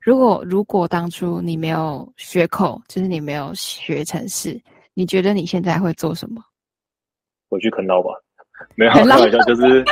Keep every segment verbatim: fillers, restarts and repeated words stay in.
如果如果当初你没有学口，就是你没有学程式，你觉得你现在会做什么？ 回去啃老吧，没有开玩笑，就是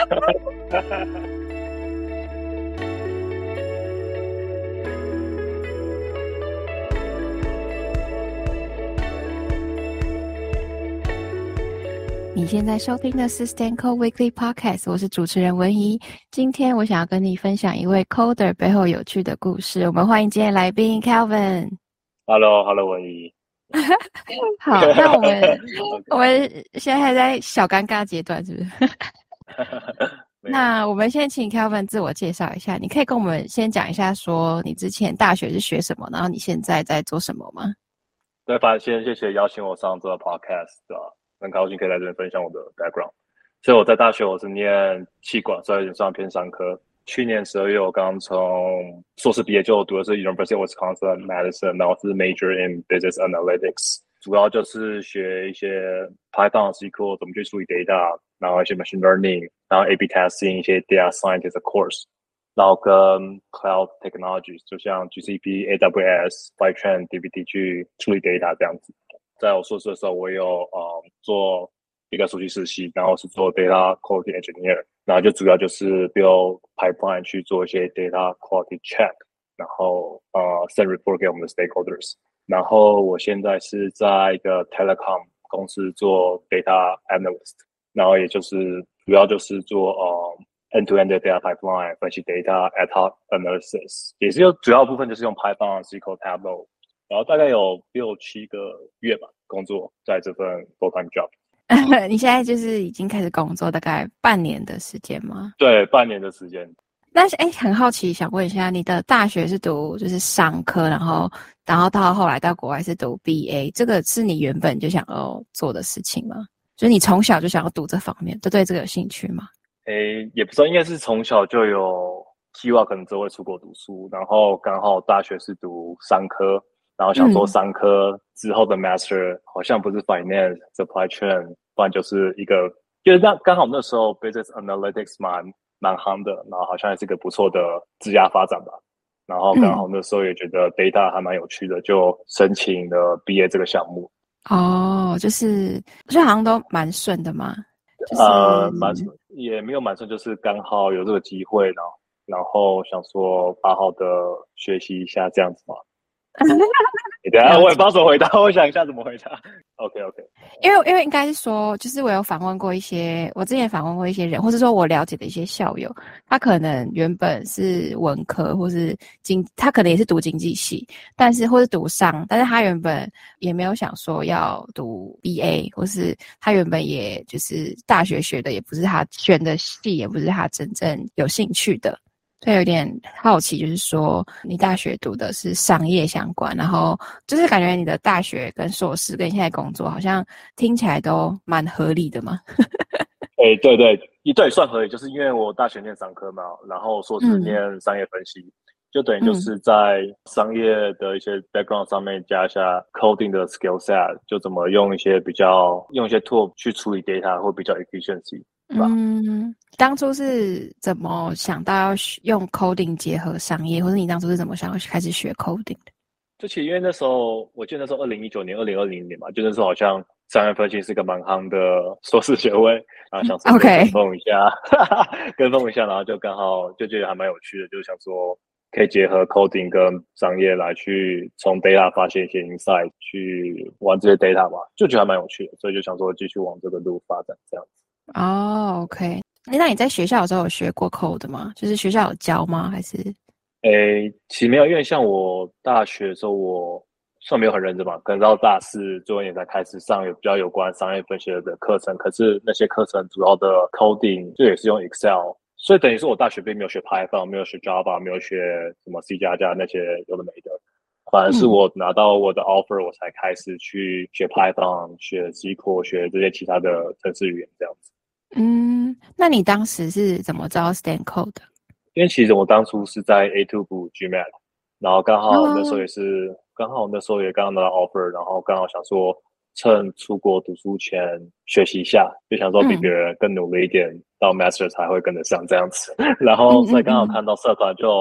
你现在收听的是 stanCode Weekly Podcast， 我是主持人文怡。今天我想要跟你分享一位 coder 背后有趣的故事。我们欢迎今天来宾 Calvin。Hello，Hello 文怡。 好，那我们我们现在还在小尴尬阶段，是不是？那我们先请 Calvin 自我介绍一下，你可以跟我们先讲一下，说你之前大学是学什么，然后你现在在做什么吗？ 对，反正先谢谢邀请我上这个 podcast， 对吧？很高兴可以来这边分享我的 background。所以我在大学我是念企管，所以有点算偏商科。去年十二月我刚从硕士毕业，就读的是 University of Wisconsin Madison， 然后是 major in business analytics， 主要就是学一些 Python、S Q L 怎么去处理 data， 然后一些 machine learning， 然后 A B testing 一些 data scientist 的 course， 然后跟 cloud technologies 就像 G C P、A W S、Fivetran、D B T 去处理 data 这样子。在我硕士的时候，我有呃做一个暑期实习，然后是做 data quality engineer， 然后就主要就是 build pipeline 去做一些 data quality check， 然后呃 send report 给我们的 stakeholders。然后我现在是在一个 telecom 公司做 data analyst， 然后也就是主要就是做呃 end-to-end 的 data pipeline 分析 data ad hoc analysis， 也是有主要部分就是用 Python、S Q L、Tableau。然后大概有六七个月吧，工作在这份 full-time job。 你现在就是已经开始工作大概半年的时间吗？ 对，半年的时间。 但是哎，很好奇，想问一下，你的大学是读就是商科，然后然后到后来到国外是读 B A， 这个是你原本就想要做的事情吗？就是你从小就想要读这方面，就对这个有兴趣吗？ 诶，也不知道，应该是从小就有计划，可能之后会出国读书，然后刚好大学是读商科。然后想说商科之后的 master、嗯、好像不是 finance supply chain， 不然就是一个，就是刚好那时候 business analytics 蛮蛮夯的，然后好像也是个不错的职业发展吧。然后刚好那时候也觉得 data 还蛮有趣的，就申请了毕业这个项目。 哦，就是就好像都蛮顺的嘛。就是、 呃，蛮也没有蛮顺，就是刚好有这个机会，然后然后想说好好的学习一下这样子嘛。你等一下，我也不知道怎么回答，我想一下怎么回答。OK OK， 因为因为应该是说，就是我有访问过一些，我之前访问过一些人，或者说我了解的一些校友，他可能原本是文科，或是经，他可能也是读经济系，但是或是读商，但是他原本也没有想说要读 B A， 或是他原本也就是大学学的也不是他选的系，也不是他真正有兴趣的。所以有点好奇，就是说你大学读的是商业相关，然后就是感觉你的大学跟硕士跟你现在工作好像听起来都蛮合理的嘛。 欸，对对，对，算合理，就是因为我大学念商科嘛，然后硕士念商业分析，嗯、就等于就是在商业的一些 background 上面加一下 coding 的 skill set， 就怎么用一些比较用一些 tool 去处理 data 会比较 efficiency。 嗯，当初是怎么想到要用 coding 结合商业，或者你当初是怎么想要开始学 coding 的？ 就其实因为那时候，我记得那时候二零一九年、二零二零年嘛，就那时候好像商业分析是个蛮夯的硕士学位，然后想说跟风一下， okay. 跟风一下，然后就刚好就觉得还蛮有趣的，就想说可以结合 coding 跟商业来去从 data 发现一些 insight， 去玩这些 data 吧，就觉得还蛮有趣的，所以就想说继续往这个路发展这样子。 哦、oh, ，OK， 那你在学校的时候有学过 code 吗？就是学校有教吗？还是？ 诶，其实没有，因为像我大学的时候，我算没有很认真吧，可能到大四最后一年才开始上有比较有关商业分析的课程。可是那些课程主要的 coding 就也是用 Excel， 所以等于是我大学并没有学 Python， 没有学 Java， 没有学什么 C 加加那些有的没的。反而是我拿到我的 offer，、嗯、我才开始去学 Python， 学 S Q L， 学这些其他的程式语言这样子。 嗯，那你当时是怎么知道 stanCode 的？ 因为其实我当初是在 A 二 补 G M A T， 然后刚好那时候也是，刚、oh. 好那时候也刚拿到 offer， 然后刚好想说趁出国读书前学习一下，就想说比别人更努力一点，嗯、到 master 才会跟得上这样子。然后所以刚好看到社团就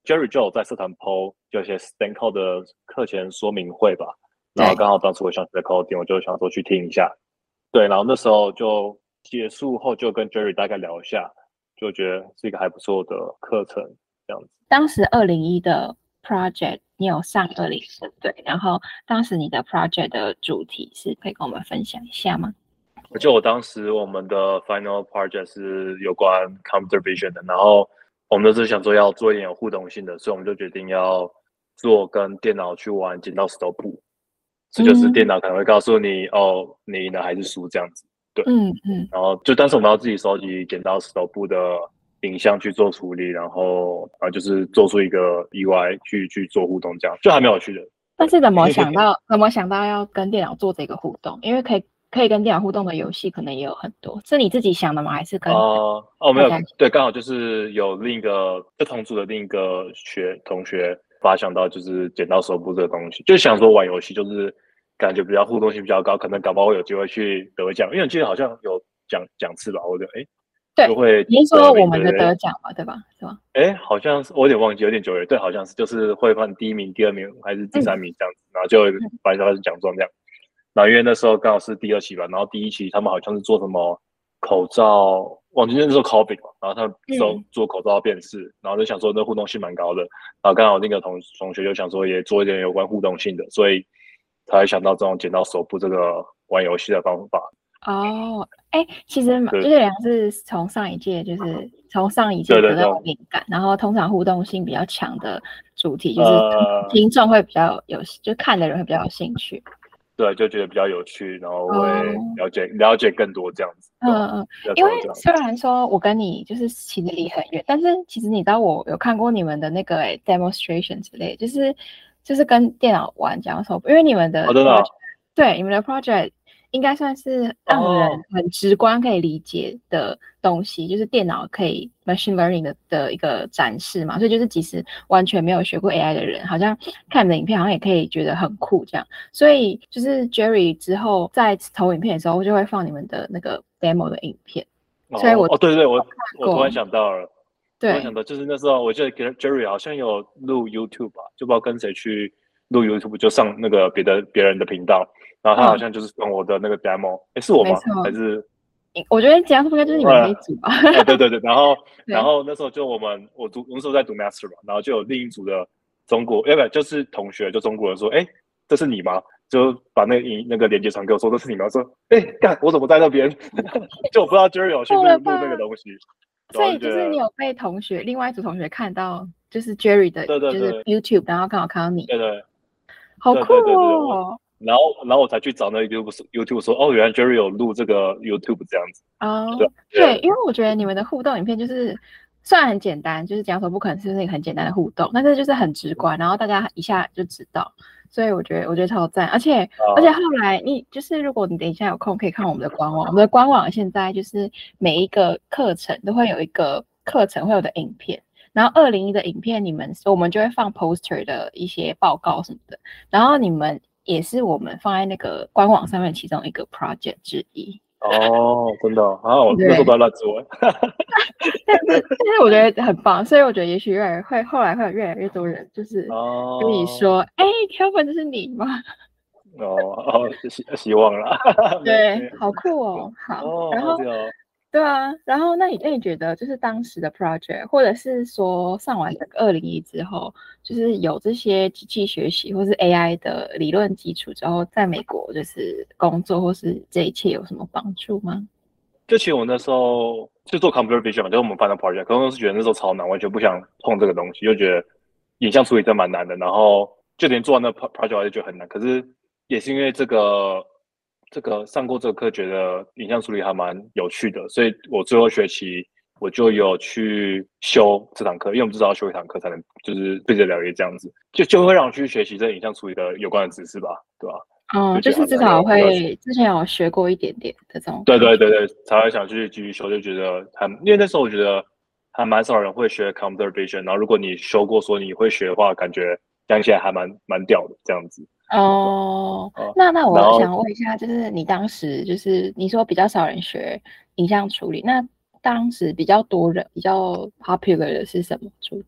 Jerry 就有在社团 po 就一些 stanCode 的课前说明会吧，然后刚好当时我想学 coding， 我就想说去听一下。对，然后那时候就结束后就跟 Jerry 大概聊一下，就觉得是一个还不错的课程这样子。 当时二零一的 project 你有上二零四对，然后当时你的 project 的主题是可以跟我们分享一下吗？ 就我当时我们的 final project 是有关 computer vision 的，然后我们就是想说要做一点有互动性的，所以我们就决定要做跟电脑去玩剪刀石头布，这就是电脑可能会告诉你、嗯、哦你赢了还是输这样子，对， 嗯嗯， 然后就但是我们要自己收集剪刀石头布的影像去做处理，然后啊就是做出一个意外去去做互动，这样就还蛮有趣的。 但是怎么想到怎么想到要跟电脑做这个互动？因为可以可以跟电脑互动的游戏可能也有很多，是你自己想的吗？还是跟呃哦没有对，刚好就是有另一个就同组的另一个学同学发想到就是剪刀石头布这个东西，就想说玩游戏就是感觉比较互动性比较高，可能搞不好会有机会去得奖，因为我记得好像有奖奖次吧，或者哎。 对， 就会你是说我们的得奖嘛，对吧？是吧？ 哎，好像是我有点忘记，有点久远。对，好像是就是会放第一名、第二名还是第三名这样子，嗯、然后就发现他是奖状这样。然后因为那时候刚好是第二期吧，然后第一期他们好像是做什么口罩，忘记那时候 COVID 嘛，然后他们做做口罩辨识，嗯、然后就想说那互动性蛮高的，然后刚好那个同同学就想说也做一点有关互动性的，所以才想到这种剪刀手部这个玩游戏的方法。 哦，哎，其实就是两是从上一届，就是从上一届得到灵感，然后通常互动性比较强的主题，就是听众会比较有，就看的人会比较有兴趣。 对，就觉得比较有趣，然后会了解、哦、了解更多这样子。 嗯嗯，因为虽然说我跟你就是其实离很远，但是其实你知道我有看过你们的那个 demonstration 之类，就是就是跟电脑玩这样说，因为你们的 project、哦、 真的、啊、 对你们的 project。应该算是让人很直观可以理解的东西，哦、就是电脑可以 machine learning 的的一个展示嘛，所以就是即使完全没有学过 A I 的人，好像看你的影片好像也可以觉得很酷这样。所以就是 Jerry 之后在投影片的时候就会放你们的那个 demo 的影片， 哦、 所以我哦对对我我突然想到了， 对， 突然想到就是那时候我记得 Jerry 好像有录 YouTube 吧，就不知道跟谁去录 YouTube， 就上那个别的别人的频道。然后他好像就是用我的那个 demo，哎、嗯，是我吗？还是？ 我觉得这样应该就是你们这一组吧。 啊，对对对，然后然后那时候就我们我读那时候在读 master 嘛，然后就有另一组的中国，要不就是同学就中国人说，哎，这是你吗？就把那个那个链接传给我说这是你吗？说，哎，干，我怎么在那边？就我不知道 Jerry 有去录录那个东西。 所以就是你有被同学另外一组同学看到，就是 Jerry 的， 对对对， 就是 YouTube， 然后刚好看到你， 对对， 好酷哦。 然后，然后我才去找那个 YouTube YouTube 说，哦，原来 Jerry 有录这个 YouTube 这样子。 哦，对，对，因为我觉得你们的互动影片就是虽然很简单，就是讲说不可能是那个很简单的互动，但是就是很直观，然后大家一下就知道，所以我觉得我觉得超赞。而且、哦、而且后来你就是如果你等一下有空可以看我们的官网，我们的官网现在就是每一个课程都会有一个课程会有的影片。然后二零一的影片，你们我们就会放 poster 的一些报告什么的，然后你们也是我们放在那个官网上面其中一个 project 之一。 哦，真的啊，我那时候都在乱做。 但是但是我觉得很棒，所以我觉得也许越来会后来会有越来越多人就是跟你说，哎、哦、Kelvin 这是你吗？ 哦哦，希希望啦。 对，好酷哦，好， 哦、 然后。对啊，然后那你那你觉得就是当时的 project， 或者是说上完这个二零一之后，就是有这些机器学习或是 A I 的理论基础之后，在美国就是工作或是这一切有什么帮助吗？ 就其实我那时候就做 computer vision 嘛，就是我们班的 project， 可能是觉得那时候超难，完全不想碰这个东西，就觉得影像处理真蛮难的，然后就连做完那 project 就觉得很难。可是也是因为这个。这个上过这个课，觉得影像处理还蛮有趣的，所以我最后学期我就有去修这堂课，因为我们至少要修一堂课才能就是对着了解这样子，就就会让我去学习这影像处理的有关的知识吧，对吧？ 哦，就, 就是至少会之前有学过一点点的这种。 对对对对，才会想去继续修，就觉得还因为那时候我觉得还蛮少人会学 computer vision， 然后如果你修过说你会学的话，感觉讲起来还蛮蛮屌的这样子。 哦，那那我想问一下，就是你当时就是你说比较少人学影像处理，那当时比较多人比较 popular 的是什么主题？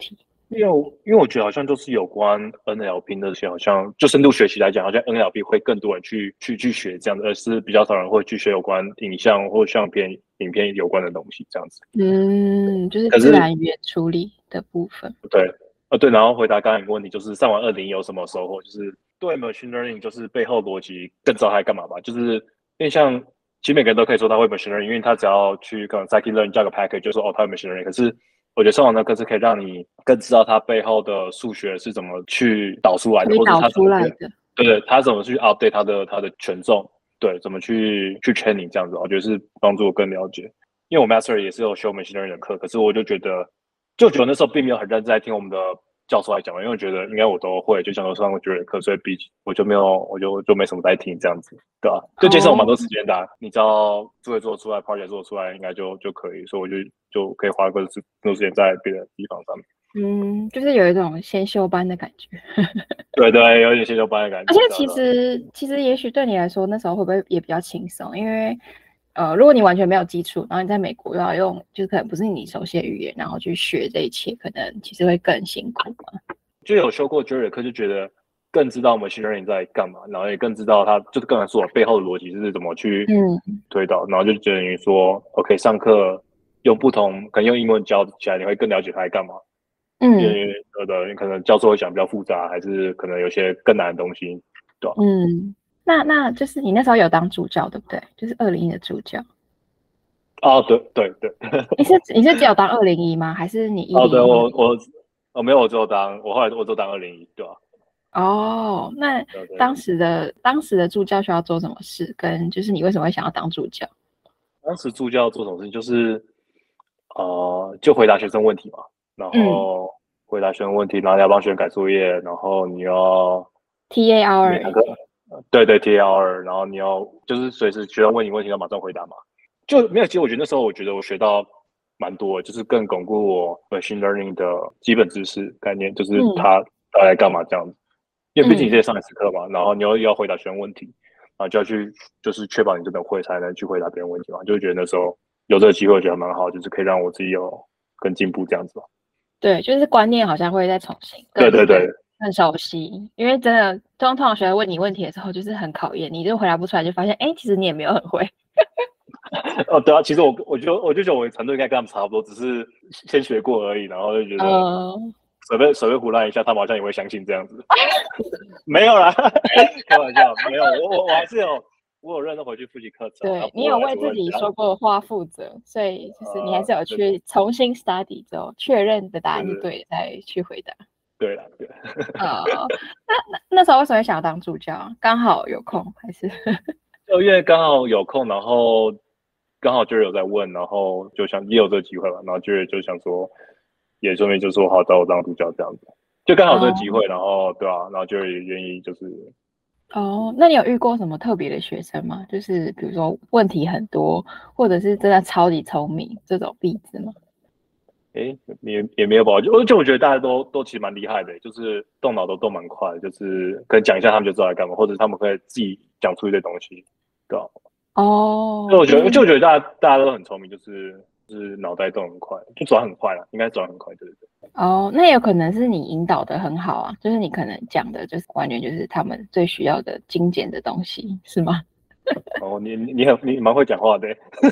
因为我因为我觉得好像都是有关 N L P 那些，好像就深度学习来讲，好像 N L P 会更多人去去去学这样的，而是比较少人会去学有关影像或相片、影片有关的东西这样子。 嗯，就是可是自然语言处理的部分。 对，呃对，然后回答刚才一个问题，就是上完二零有什么收获？就是对 machine learning 就是背后逻辑更知道它在干嘛吧？就是因为像其实每个人都可以说他会 machine learning，因为他只要去可能 scikit-learn 加个 package 就说哦他会 machine learning。可是我觉得上完那课是可以让你更知道它背后的数学是怎么去导出来的，或者推导他怎么去出来的。 对对，他怎么去 update 它的它的权重，对，怎么去去 training 这样子，我觉得是帮助我更了解。因为我 master 也是有修 machine learning 的课，可是我就觉得。就觉得那时候并没有很认真在听我们的教授来讲，因为我觉得应该我都会，就想说上过 Jury 的课，所以比我就没有，我就就没什么在听这样子，对吧、啊？就节省我蛮多时间的、啊。你只要作业做出来 ，project 做出来，应该就就可以，所以我就就可以花更多时间在别的地方上面。 嗯，就是有一种先修班的感觉。 对对，有点先修班的感觉。 而且其实其实也许对你来说，那时候会不会也比较轻松？因为呃，如果你完全没有基础，然后你在美国又要用，就是可能不是你熟悉的语言，然后去学这一切，可能其实会更辛苦嘛。 就有修过 Jury 的课，就觉得更知道 machine learning 在干嘛，然后也更知道它就是刚才说的背后的逻辑是怎么去推导，嗯、然后就觉得你说 OK 上课用不同可能用英文教起来，你会更了解它在干嘛。嗯，因为有的可能教授会讲比较复杂，还是可能有些更难的东西，对吧、 啊？嗯，那那就是你那时候有当助教对不对？就是二零一的助教。 哦，对对对。 你是你是只有当二零一吗？还是你一零一？ 哦，对我我我没有，我只有当我后来我只有当二零一，对吧、 啊？哦，那当时的当时的助教需要做什么事？跟就是你为什么会想要当助教？ 当时助教做什么事情，就是呃，就回答学生问题嘛，然后回答学生问题，然后你要帮学生改作业，然后你要 T A R， 每堂课，对对 T A R， 然后你要就是随时学生问你问题要马上回答嘛，就没有。其实我觉得那时候我觉得我学到蛮多的，就是更巩固我 machine learning 的基本知识概念，就是它大概干嘛这样子。因为毕竟你在上一次课嘛，然后你又要回答学生问题，然后就要去就是确保你真的会才能去回答别人问题嘛，就觉得那时候有这个机会，我觉得蛮好，就是可以让我自己有更进步这样子吧。 对，就是观念好像会再重新， 对对对， 很熟悉。因为真的，通常学生问你问题的时候，就是很考验，你就回答不出来，就发现哎，其实你也没有很会。 哦，对啊，其实我我就我就觉得我的程度应该跟他们差不多，只是先学过而已，然后就觉得随便随便胡乱一下，他们好像也会相信这样子。没有啦，开玩笑，没有，我我我还是有。我有认真回去复习课程， 对你有为自己说过的话负责，所以就是你还是有去重新 study 之后确认的答案是对的，再去回答。 对啦，对。 哦，那那那时候为什么想要当助教？刚好有空还是？ 就因为刚好有空，然后刚好就有在问，然后就想也有这个机会嘛，然后就就想说，也顺便就说好找我当助教这样子，就刚好这个机会，然后对啊，然后就也愿意就是。 哦，那你有遇过什么特别的学生吗？就是比如说问题很多，或者是真的超级聪明这种例子吗？ 诶，也也没有吧，就就我觉得大家都都其实蛮厉害的，就是动脑都动蛮快的，就是可能讲一下他们就知道在干嘛，或者他们可以自己讲出一堆东西，对吧、 啊？哦， 就我觉得，就我觉得大家大家都很聪明，就是就是脑袋动很快，就转很快了，应该转很快，对对对。 哦，那有可能是你引导的很好啊，就是你可能讲的就是完全就是他们最需要的精简的东西，是吗？ 哦，你你很你蛮会讲话的。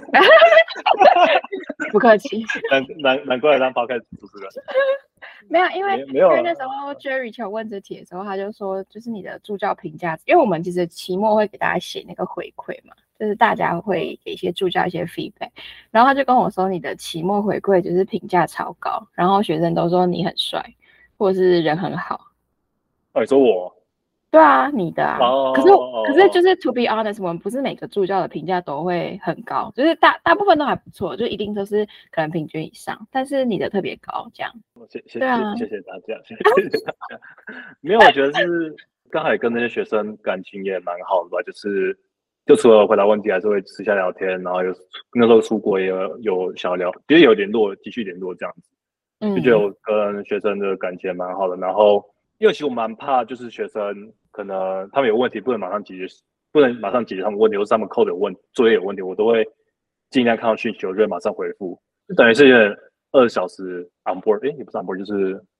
不客气。 难难难怪当 podcast 主持人。 没有，因为没有、啊， 因为那时候 Jerry 求问这题的时候，他就说，就是你的助教评价，因为我们其实期末会给大家写那个回馈嘛，就是大家会给一些助教一些 feedback，然后他就跟我说，你的期末回馈就是评价超高，然后学生都说你很帅，或者是人很好。 哦，你说我？ 对啊，你的啊， 哦、 可是可是就是 to be honest， 我们不是每个助教的评价都会很高，就是大大部分都还不错，就一定都是可能平均以上，但是你的特别高，这样。 谢谢、 啊、 谢谢大家，谢谢大家。没有，我觉得是刚好也跟那些学生感情也蛮好的吧，就是就除了回答问题，还是会私下聊天，然后有那时候出国也有有小聊，其实有联络，继续联络这样子，就觉得我跟学生的感情蛮好的，然后。因为其实我蛮怕，就是学生可能他们有问题，不能马上解决，不能马上解决他们问题，或是他们 code 有问作业有问题，我都会尽量看到讯息，我就会马上回复，就等于是有点二十小时 on board， 哎，也不是 on board，就是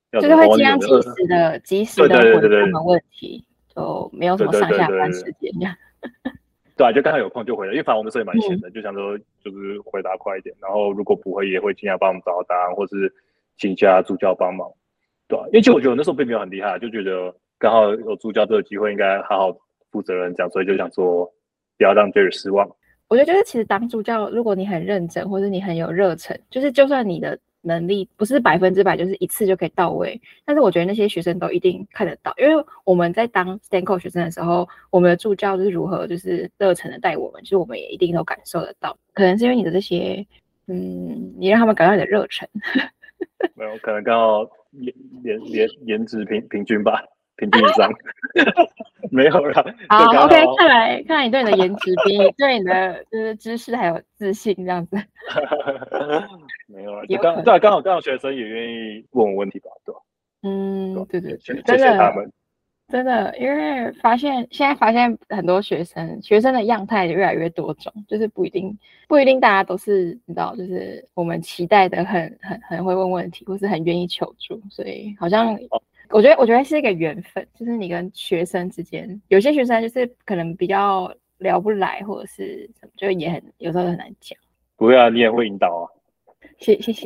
就是会尽量及时的、及时的回他们问题，就没有什么上下班时间这样。 对啊，就刚好有空就回来，因为反正我们那时候也蛮闲的，嗯、就想说就是回答快一点，然后如果不会也会尽量帮我们找到答案，或是请假助教帮忙。对啊，因为其实我觉得我那时候并没有很厉害，就觉得刚好有助教这个机会，应该好好负责任这样，所以就想说不要让 Jerry 失望。 我觉得就是其实当助教，如果你很认真，或者你很有热忱，就是就算你的能力不是百分之百，就是一次就可以到位，但是我觉得那些学生都一定看得到，因为我们在当 stanCode 学生的时候，我们的助教就是如何就是热忱的带我们，就是我们也一定都感受得到。可能是因为你的这些，嗯，你让他们感到你的热忱。 没有，可能刚好颜颜颜颜值平平均吧，平均以上。没有啦。 好 ，OK， 看来看来你对你的颜值比你对你的就是知识还有自信这样子。 没有啦，就刚对，刚好刚好学生也愿意问我问题吧，对吧？ 嗯，对对对， 谢谢他们。 真的，因为发现现在发现很多学生学生的样态越来越多种，就是不一定不一定大家都是你知道，就是我们期待的很很很会问问题，或是很愿意求助，所以好像。哦，我觉得，我觉得是一个缘分，就是你跟学生之间，有些学生就是可能比较聊不来，或者是什么，就也很有时候很难讲。 不会啊，你也会引导啊。 谢谢谢。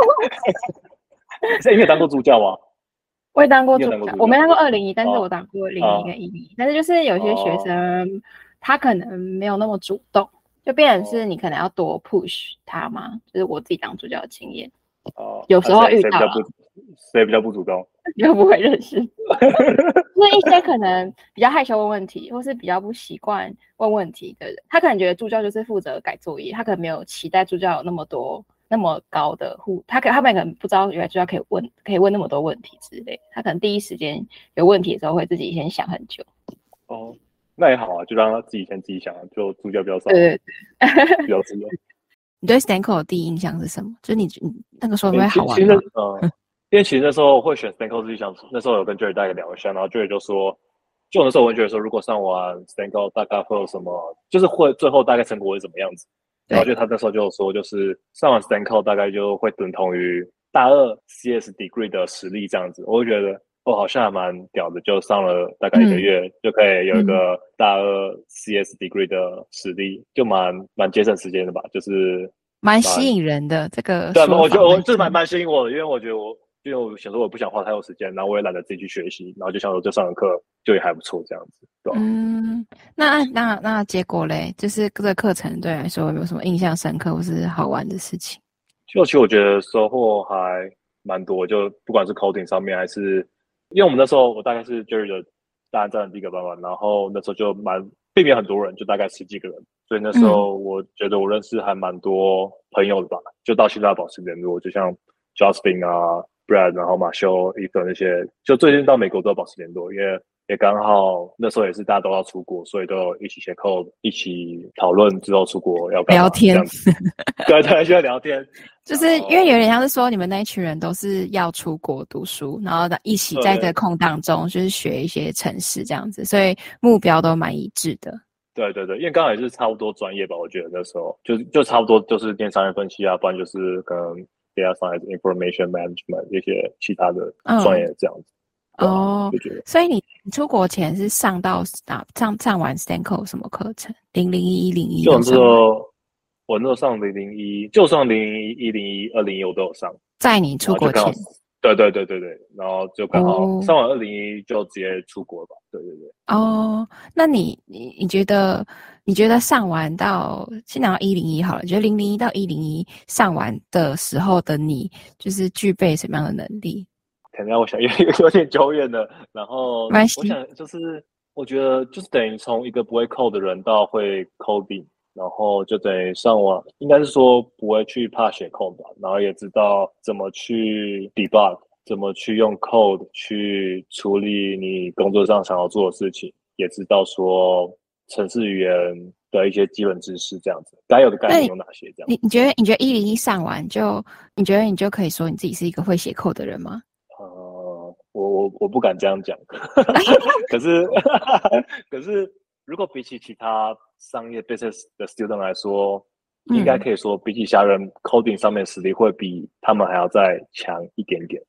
是因为当过助教吗？ 我也当过助教，我没当过二零一，但是我当过零一跟一零一。但是就是有些学生、哦、他可能没有那么主动，就变成是你可能要多 push 他嘛。就是我自己当助教的经验。哦，有时候遇到了。 谁比较不主动？ 又不会认识，就是一些可能比较害羞问问题，或是比较不习惯问问题的人，他可能觉得助教就是负责改作业，他可能没有期待助教有那么多那么高的互，他可他们可能不知道原来助教可以问可以问那么多问题之类，他可能第一时间有问题的时候会自己先想很久。 哦，那也好啊，就让他自己先自己想，就助教比较少， 对对对，比较自由。 你对 stanCode 的第一印象是什么？就是你你那个时候会好玩吗？ 嗯。因为其实那时候会选 stanCode 自己想，那时候有跟 Jerry 大概聊一下，然后 Jerry 就说，就那时候我觉得说，如果上完 stanCode 大概会有什么，就是会最后大概成果会怎么样子。然后就他那时候就说，就是上完 stanCode 大概就会等同于大二 C S degree 的实力这样子。我就觉得哦，好像还蛮屌的，就上了大概一个月、嗯、就可以有一个大二 C S degree 的实力，就蛮蛮节省时间的吧，就是蛮吸引人的这个。 对，我觉得我就是蛮蛮吸引我的，因为我觉得我。因为我想说我不想花太多时间，然后我也懒得自己去学习，然后就想说就上个课就也还不错这样子，对吧？ 嗯，那那那结果嘞，就是这个课程对你来说有没有什么印象深刻或是好玩的事情？ 就其实我觉得收获还蛮多，就不管是 coding 上面还是，因为我们那时候我大概是 Jerry 的大安站的第一个班嘛，然后那时候就蛮并没有很多人，就大概十几个人，所以那时候我觉得我认识还蛮多朋友的吧，就到现在保持联络，就像 Justin 啊。Brad， 然后马修、伊芬那些，就最近到美国都要保持联络，因为也刚好那时候也是大家都要出国，所以都一起写 code， 一起讨论之后出国要干嘛聊天。 对对，需要聊天， 就是因为有点像是说你们那一群人都是要出国读书，然后一起在这个空档中就是学一些程式这样子，所以目标都蛮一致的。 对对对，因为刚好也是差不多专业吧，我觉得那时候就就差不多就是念商业分析啊，不然就是可能。Data Science、Information Management 一些其他的专业这样子。 嗯、哦，所以你出国前是上到上上完 stanCode 什么课程？零零一、一零一。 就那时候，我那时候上零零一，就上零零一、一零一、二零一我都有上。 在你出国前。 对对对对对，然后就刚好、哦、上完二零一就直接出国了吧？对对对。 哦，那你你你觉得你觉得上完到先讲到一零一好了，你觉得零零一到一零一上完的时候的你，就是具备什么样的能力？ 可能我想有有点久远了，然后我想就是我觉得就是等于从一个不会 code 的人到会 coding。然后就等于上网，应该是说不会去怕写 code 吧，然后也知道怎么去 debug， 怎么去用 code 去处理你工作上想要做的事情，也知道说程式语言的一些基本知识，这样子该有的概念有哪些？这样你你觉得你觉得一零一上完就你觉得你就可以说你自己是一个会写 code 的人吗？ 呃，我我我不敢这样讲，可是可是如果比起其他商业 business 的 student 来说，应该可以说比起其他人 coding 上面实力会比他们还要再强一点点。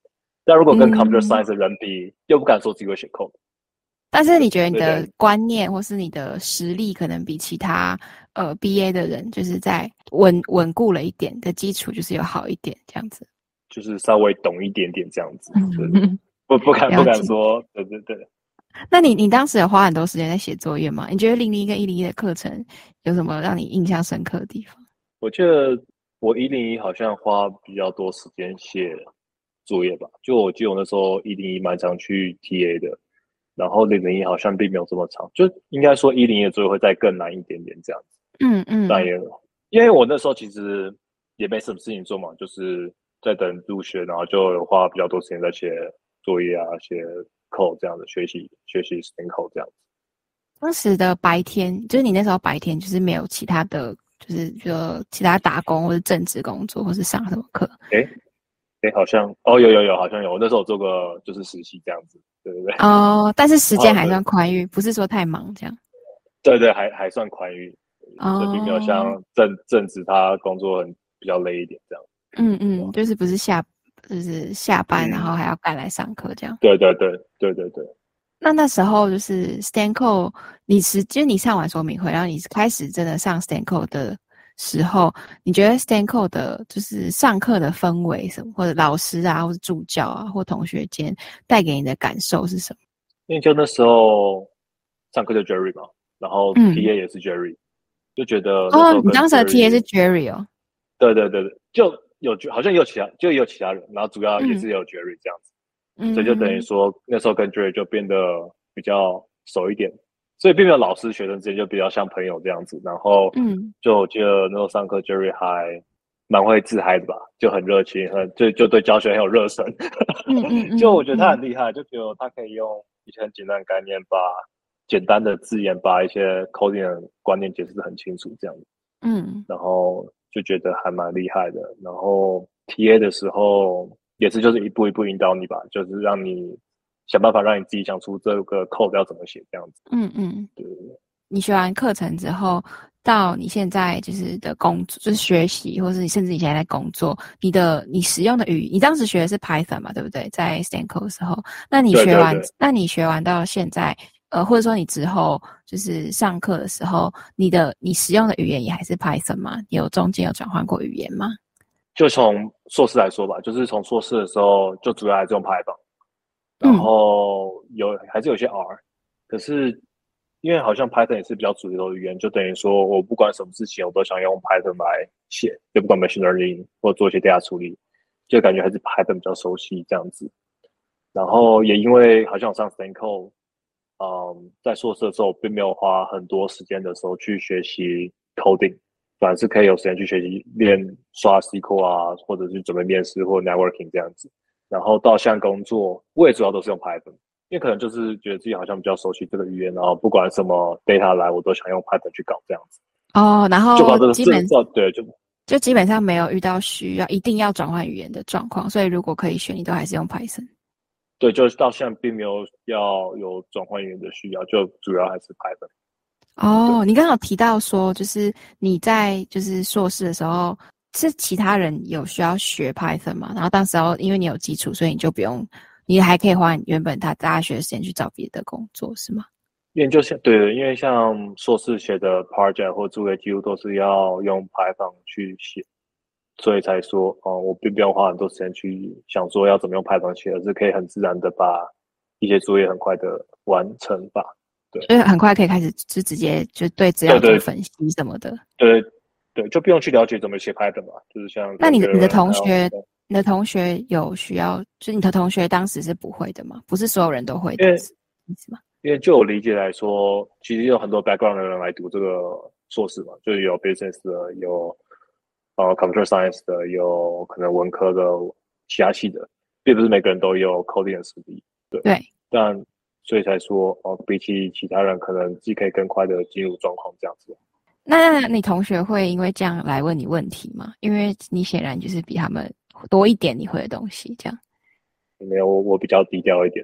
但如果跟 computer science 的人比，嗯、又不敢说自己会写 code。 但是你觉得你的观念或是你的实力可能比其他呃 B A 的人，就是在稳稳固了一点的基础，就是有好一点这样子， 就是稍微懂一点点这样子。不不敢不敢说，对对对。 那你你当时有花很多时间在写作业吗？你觉得零零一跟一零一的课程有什么让你印象深刻的地方？ 我觉得我一零一好像花比较多时间写作业吧，就我记得我那时候一零一蛮常去 T A 的。然后零零一好像并没有这么长，就应该说一零一的作业会再更难一点点这样子。 嗯嗯。 但也因为我那时候其实也没什么事情做嘛，就是在等入学，然后就有花比较多时间在写作业啊、写 code 这样的学习学习 S T E M code 这样子。 当时的白天，就是你那时候白天就是没有其他的，就是说其他打工或者正职工作，或是上什么课？ 诶诶，好像哦有有有，好像有。我那时候做过就是实习这样子。对对对。 哦，但是时间还算宽裕，不是说太忙这样。 对对，还还算宽裕，所以并没有像正正职他工作很比较累一点这样。 嗯嗯，就是不是下就是下班、嗯、然后还要赶来上课这样。 对对对对对对。 那那时候就是 S T E M code， 你是就是你上完说明会，然后你开始真的上 S T E M code 的时候，你觉得 S T E M code 的就是上课的氛围什么，或者老师啊，或者助教啊，或同学间带给你的感受是什么？ 因为就那时候上课就 Jerry 嘛，然后 T A 也是 Jerry，、嗯、就觉得那时候哦，你当时的 T A 是 Jerry 哦。 对对对对，就有好像也有其他，就也有其他人，然后主要也是有 Jerry 这样子，嗯、所以就等于说那时候跟 Jerry 就变得比较熟一点，所以并没有老师学生之间就比较像朋友这样子，然后嗯，就我记得那时候上课 Jerry 还蛮会自嗨的吧，就很热情，很就就对教学很有热忱，嗯嗯嗯就我觉得他很厉害，就觉得他可以用一些很简单的概念，把简单的字眼，把一些 coding 的观念解释得很清楚，这样子，嗯，然后就觉得还蛮厉害的。然后 T A 的时候也是就是一步一步引导你吧，就是让你想办法让你自己想出这个 code 要怎么写这样子。嗯嗯，对。 你学完课程之后，到你现在就是的工作，就是学习，或是你甚至你现在在工作，你的你使用的语，你当时学的是 Python 嘛，对不对？在 S T E M code 的时候，那你学完，对对对那你学完到现在，呃，或者说你之后就是上课的时候，你的你使用的语言也还是 Python 吗？你有中间有转换过语言吗？ 就从硕士来说吧，就是从硕士的时候就主要还是用 Python， 然后有还是有些 R， 可是。因为好像 Python 也是比较主流的语言，就等于说我不管什么事情，我都想用 Python 来写，就不管 machine learning 或做一些 data 处理，就感觉还是 Python 比较熟悉这样子。然后也因为好像我上 S T E M code， 嗯，在硕士的时候并没有花很多时间的时候去学习 coding， 反而是可以有时间去学习练刷 S Q L 啊，或者是准备面试或 networking 这样子。然后到现在工作，我也主要都是用 Python。因为可能就是觉得自己好像比较熟悉这个语言，然后不管什么 data 来，我都想用 Python 去搞这样子。 哦，然后就把这个基本对就就基本上没有遇到需要一定要转换语言的状况，所以如果可以选，你都还是用 Python。 对，就是到现在并没有要有转换语言的需要，就主要还是 Python。 哦，你刚好提到说，就是你在就是硕士的时候，是其他人有需要学 Python 嘛？然后当时候因为你有基础，所以你就不用。你还可以花原本他大学的时间去找别的工作，是吗？ 因为就像对，因为像硕士写的 project 或作业几乎都是要用 Python 去写，所以才说哦，我并不用花很多时间去想说要怎么用 Python 写，而是可以很自然的把一些作业很快的完成吧。对， 所以很快可以开始就直接就对资料做分析什么的。 对 对, 对，就不用去了解怎么写 Python 吧，就是像那你的你的同学。你的同学有需要，就你的同学当时是不会的吗？不是所有人都会的，意思吗？ 因为就我理解来说，其实有很多 background 的人来读这个硕士嘛，就是有 business 的，有呃 computer science 的，有可能文科的，其他系的，并不是每个人都有 coding 的实力，对。 对。 但所以才说，哦，比起其他人，可能自己可以更快的进入状况这样子。 那你同学会因为这样来问你问题吗？因为你显然就是比他们多一点你会的东西，这样。 没有，我我比较低调一点。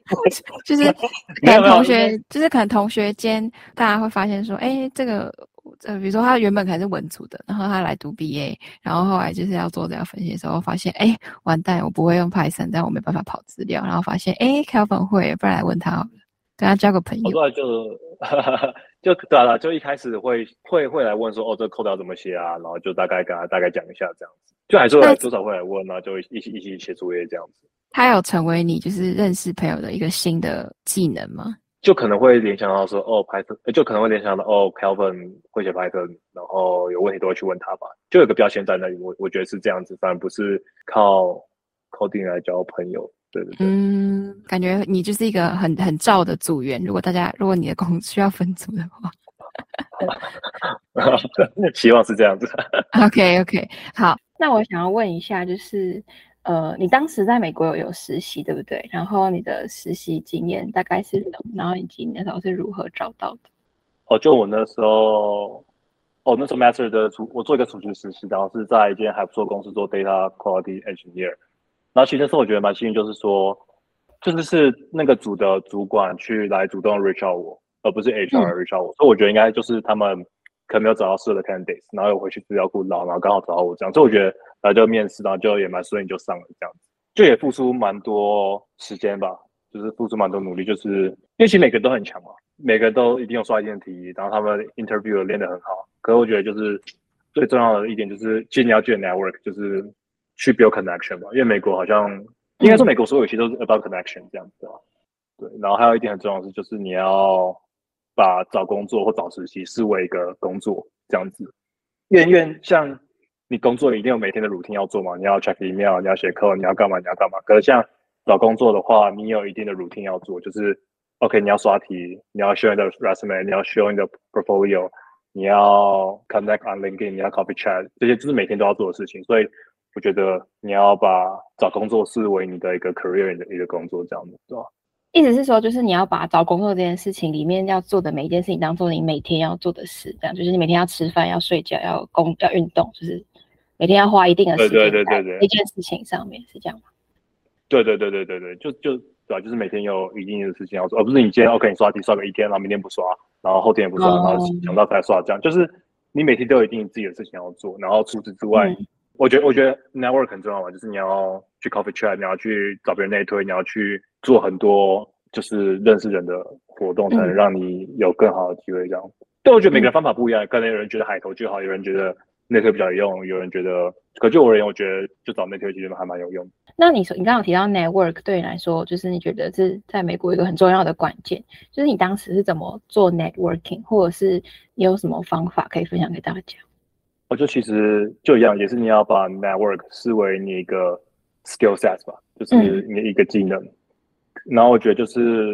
就是可能同学，就是可能同学间大家会发现说，哎，这个呃，比如说他原本可能是文组的，然后他来读 B A， 然后后来就是要做这样分析的时候，发现哎，完蛋，我不会用 Python， 但我没办法跑资料，然后发现哎 Kelvin 会，不然来问他好了，跟他交个朋友。 后来就就对啊，就一开始会会会来问说，哦，这个 code 要怎么写啊？然后就大概跟他大概讲一下这样子，就还是会来多少会来问啊，就一起一起写作业这样子。 他有成为你就是认识朋友的一个新的技能吗？ 就可能会联想到说，哦，Python，就可能会联想到，哦，Kelvin 会写 Python，然后有问题都会去问他吧，就有个标签在那里。我我觉得是这样子，反而不是靠 coding 来交朋友。对对对， 嗯，感觉你就是一个很很照的组员。如果大家如果你的工需要分组的话希望是这样子。 OK OK， 好，那我想要问一下，就是呃，你当时在美国有有实习对不对？然后你的实习经验大概是什么？然后以及你那时候是如何找到的？ 哦，就我那时候，哦，那时候 Master 的主，我做一个储值实习，然后是在一间还不错公司做 Data Quality Engineer。然后其实那时候我觉得蛮幸运，就是说，就是是那个组的主管去来主动 reach out 我，而不是 H R reach out 我，嗯、所以我觉得应该就是他们可能没有找到适合的 candidates，然后又回去资料库捞，然后刚好找到我这样，所以我觉得然后就面试，然后就也蛮顺利就上了这样子，就也付出蛮多时间吧，就是付出蛮多努力，就是因为其实每个人都很强嘛，每个人都一定有刷一定的题，然后他们 interview 练得很好，可是我觉得就是最重要的一点就是，其实你要建 network，就是去 build connection 吧，因为美国好像应该说美国所有其实都是 about connection 这样子啊。对，然后还有一点很重要的是，就是你要把找工作或找实习视为一个工作这样子，因为因为像你工作一定有每天的 routine 要做嘛，你要 check email， 你要写课，你要干嘛，你要干嘛。可是像找工作的话，你有一定的 routine 要做，就是 OK， 你要刷题，你要 show 你的 resume， 你要 show 你的 portfolio， 你要 connect on LinkedIn， 你要 copy chat， 这些就是每天都要做的事情。所以我觉得你要把找工作视为你的一个 career 的一个工作，这样子，对吧？ 意思是说，就是你要把找工作这件事情里面要做的每一件事情当做你每天要做的事，这样就是你每天要吃饭、要睡觉、要工、要运动，就是每天要花一定的时间在一件事情上面，是这样吗？ 对对对对对对，就就对吧？就是每天有一定的事情要做，而不是你今天 OK 你刷题刷个一天，然后明天不刷，然后后天也不刷，然后想到再刷，这样就是你每天都有一定自己的事情要做，然后除此之外，嗯、我觉得我觉得 network 很重要嘛，就是你要去 coffee chat， 你要去找别人内推，你要去做很多就是认识人的活动，才能让你有更好的机会这样。对，我觉得每个人方法不一样，可能有人觉得海投就好，有人觉得内推比较有用，有人觉得，可就我而言，我觉得就找内推其实还蛮有用的。 那你说，你刚刚有提到 network 对你来说，就是你觉得是在美国一个很重要的关键，就是你当时是怎么做 networking， 或者是你有什么方法可以分享给大家？ 我就其实就一样，也是你要把 network 视为你一个 skill set 吧，就是你一个技能。嗯、然后我觉得就是，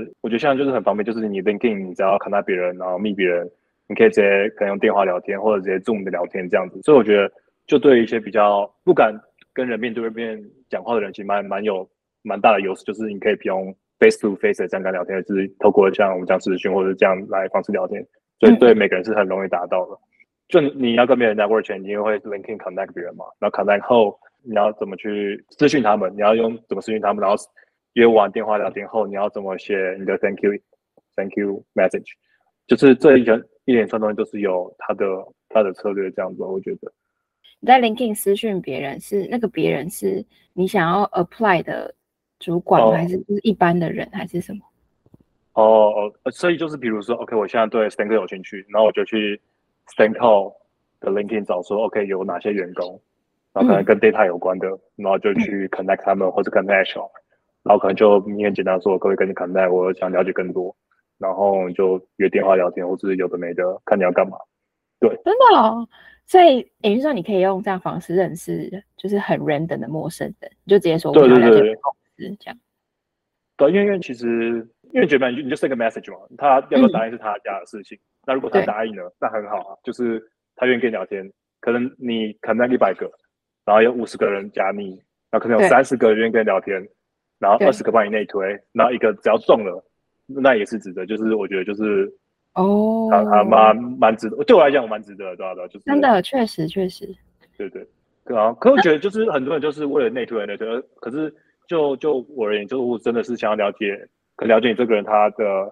我觉得现在就是很方便，就是你 LinkedIn， 你只要看到别人，然后密别人，你可以直接可能用电话聊天，或者直接 Zoom 的聊天这样子。所以我觉得，就对一些比较不敢跟人面对面讲话的人，其实蛮蛮有蛮大的优势，就是你可以不用 face to face 的这样跟聊天，就是透过像我们这样视讯或者这样来方式聊天，所以对每个人是很容易达到的。就你要跟别人 network 前，你因为会 LinkedIn connect 别人嘛，然后 connect 后，你要怎么去私讯他们？你要用怎么私讯他们？然后约完电话聊天后，你要怎么写你的 thank you thank you message？ 就是这一连一连串东西都是有他的他的策略这样子，我觉得。 你在 LinkedIn 私讯别人是那个别人是你想要 apply 的主管、哦、还是就是一般的人还是什么？ 哦哦，所以就是比如说 ，OK， 我现在对 Stanco 有兴趣，然后我就去 Stanco 的 LinkedIn 找说 ，OK 有哪些员工，然后可能跟 data 有关的，嗯、然后就去 connect 他们或者 connect H R， 然后可能就你很简单说，各位跟你 connect， 我想了解更多，然后就约电话聊天，或者有的没的，看你要干嘛。对， 真的哦。所以等于说你可以用这样方式认识，就是很 random 的陌生人，你就直接说我想了解公司这样。 对，因为因为其实因为觉得你就 send 个 message 嘛，他要不要答应是他家的事情。嗯、那如果他答应了，那很好啊，就是他愿意跟你聊天。可能你可能一百个，然后有五十个人加你，然后可能有三十个愿意跟你聊天，然后二十个帮你内推，然后一个只要中了，那也是值得。就是我觉得就是哦， 还蛮蛮值得，对我来讲我蛮值得的，对吧、啊？就是真的，确实确实， 对对，对啊。可我觉得就是很多人就是为了内推而内推，可是。就就我而言，就是我真的是想要了解，可了解你这个人他的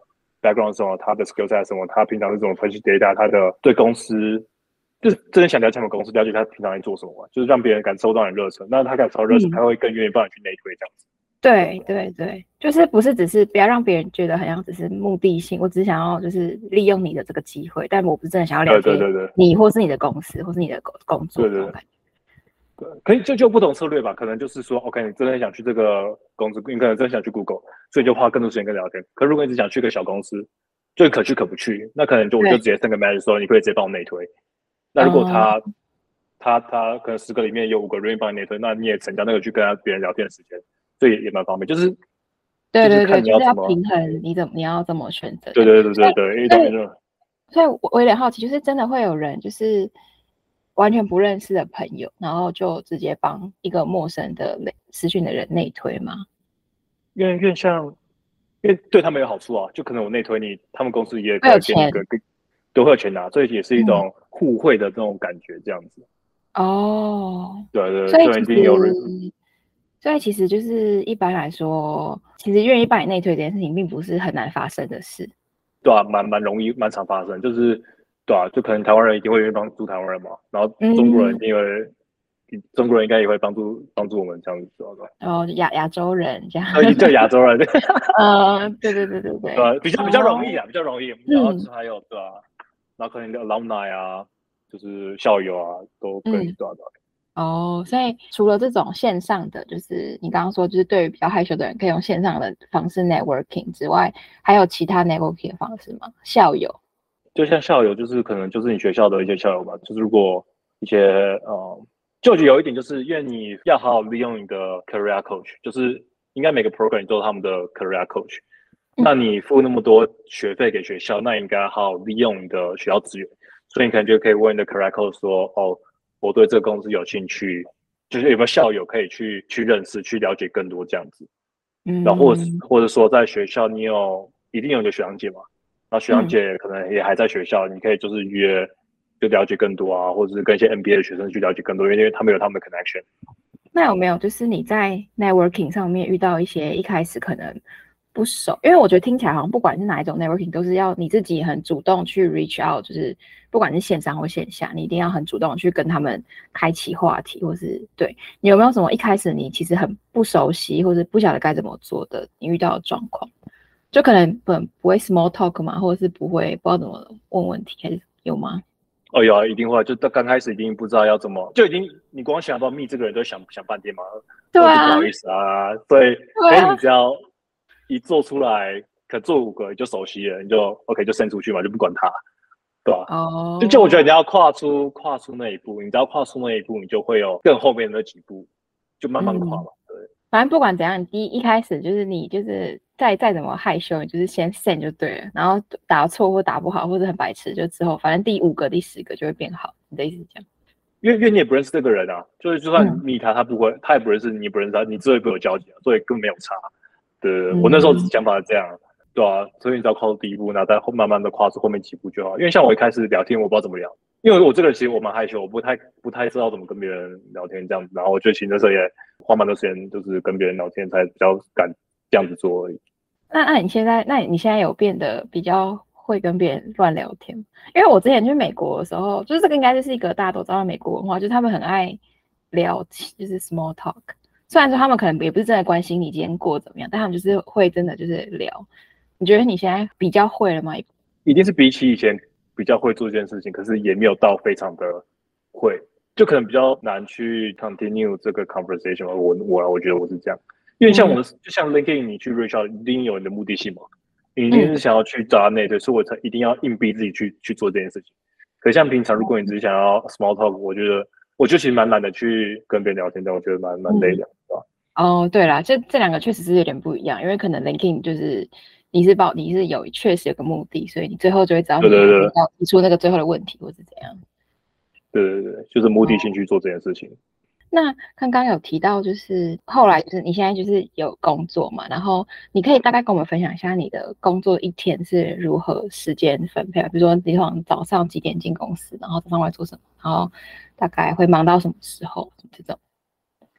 background 是什么，他的 skill set 是什么，他平常是怎么分析 data， 他的对公司就是真的想了解他们公司，了解他平常在做什么嘛，就是让别人感受到你热忱，那他感受到热忱， 嗯他会更愿意帮你去内推这样子。 对对对，就是不是只是不要让别人觉得好像只是目的性，我只是想要就是利用你的这个机会，但我不是真的想要了解你或是你的公司或是你的工作。 对对对。对，可以就就不同策略吧，可能就是说 ，OK， 你真的想去这个公司，你可能真的想去 Google， 所以就花更多时间跟聊天。可如果你只想去一个小公司，就可去可不去，那可能就我就直接 send 个 message 说，你可以直接帮我内推。那如果他、嗯、他他可能十个里面有五个愿意帮你内推，那你也省掉那个去跟他别人聊天的时间，所以也蛮方便。就是对对对， 就是看你要怎么、 就是、要平衡，你怎么你要怎么选择？ 对对对对对，一种一种。 所以我我有点好奇，就是真的会有人就是完全不认识的朋友，然后就直接帮一个陌生的私讯的人内推吗？ 因为因为像，因为对他们有好处啊，就可能我内推你，他们公司也可以给你一个，都会有钱拿，所以也是一种互惠的这种感觉，这样子。 哦， 对对， 所以一定有人。 所以其实就是一般来说，其实愿意帮你内推这件事情，并不是很难发生的事。 对啊，蛮蛮容易，蛮常发生，就是对啊，就可能台湾人一定会愿意帮助台湾人嘛，然后中国人一定会，嗯、中国人应该也会帮助帮助我们这样子，知道吧？ 哦，亚亚洲人这样。 呃，就亚洲人。 呃，对对对对对。 对，比较比较容易啊， 哦、 比较容易。然后还有、嗯、对啊，然后可能 alumni 啊，就是校友啊，都跟你对啊对啊。 哦，所以除了这种线上的，就是你刚刚说，就是对于比较害羞的人可以用线上的方式 networking 之外，还有其他 networking 的方式吗？校友， 就像校友，就是可能就是你学校的一些校友吧。就是如果一些呃，就有一点就是因为你要好好利用你的 career coach， 就是应该每个 program 都有他们的 career coach，、嗯、那你付那么多学费给学校，那应该好好利用你的学校资源，所以你可能就可以问你的 career coach 说，哦。我对这个公司有兴趣，就是有没有校友可以去去认识、去了解更多这样子。嗯，然后或者或者说在学校你有一定有你的学长姐嘛，然后学长姐可能也还在学校，嗯、你可以就是约就了解更多啊，或者是跟一些 N B A 的学生去了解更多，因为他们有他们的 connection。那有没有就是你在 networking 上面遇到一些一开始可能不熟，因为我觉得听起来好像不管是哪一种 networking 都是要你自己很主动去 reach out， 就是不管是线上或线下，你一定要很主动去跟他们开启话题，或是对你有没有什么一开始你其实很不熟悉或者不晓得该怎么做的你遇到的状况，就可能不不会 small talk 嘛，或者是不会不知道怎么问问题，还是有吗？ 哦，有啊，一定会，就刚开始一定不知道要怎么，就已经你光想到密这个人都想想半天嘛， 对啊， 不好意思啊，所以可以你只要一做出来，可做五个你就熟悉了，你就 OK 就 send 出去嘛，就不管他，对吧？ 哦， 就就我觉得你要跨出跨出那一步，你只要跨出那一步，你就会有更后面的那几步，就慢慢跨嘛。嗯、对， 反正不管怎样，你第一一开始就是你就是再再怎么害羞，你就是先 send 就对了，然后打错或打不好或者很白痴，就之后反正第五个、第十个就会变好。你的意思是这样？ 因为因为你也不认识这个人啊，就是就算密他，他不会，他也不认识你，也不认识他，你之后也不会有交集啊，所以根本没有差。对对对，嗯、我那时候想法是这样，对啊，所以你只要跨出第一步，然后再慢慢的跨出后面几步就好。因为像我一开始聊天，我不知道怎么聊，因为我这个人其实我蛮害羞，我不太不太知道怎么跟别人聊天这样子。然后我觉得其实那时候也花蛮多时间，就是跟别人聊天才比较敢这样子做而已。 那那你现在，那你现在有变得比较会跟别人乱聊天？因为我之前去美国的时候，就是这个应该就是一个大家都知道的美国文化，就是他们很爱聊，就是 small talk。虽然说他们可能也不是真的关心你今天过怎么样，但他们就是会真的就是聊。你觉得你现在比较会了吗？ 一定是比起以前比较会做这件事情，可是也没有到非常的会，就可能比较难去 continue 这个 conversation。我我我觉得我是这样，因为像我们、嗯、就像 LinkedIn 你去 reach out 一定有你的目的性嘛，你一定是想要去找他内推，所以我才一定要硬逼自己去去做这件事情。可像平常如果你只是想要 small talk， 我觉得我就其实蛮懒得去跟别人聊天，但我觉得蛮蛮累的，对吧？ 哦，对啦，这这两个确实是有点不一样，因为可能 LinkedIn 就是你是报你是有确实有个目的，所以你最后就会知道你要提出那个最后的问题或是怎样。 对对对，就是目的性去做这件事情。哦， 那刚刚有提到，就是后来就是你现在就是有工作嘛，然后你可以大概跟我们分享一下你的工作一天是如何时间分配，比如说你从早上几点进公司，然后早上会做什么，然后大概会忙到什么时候这种。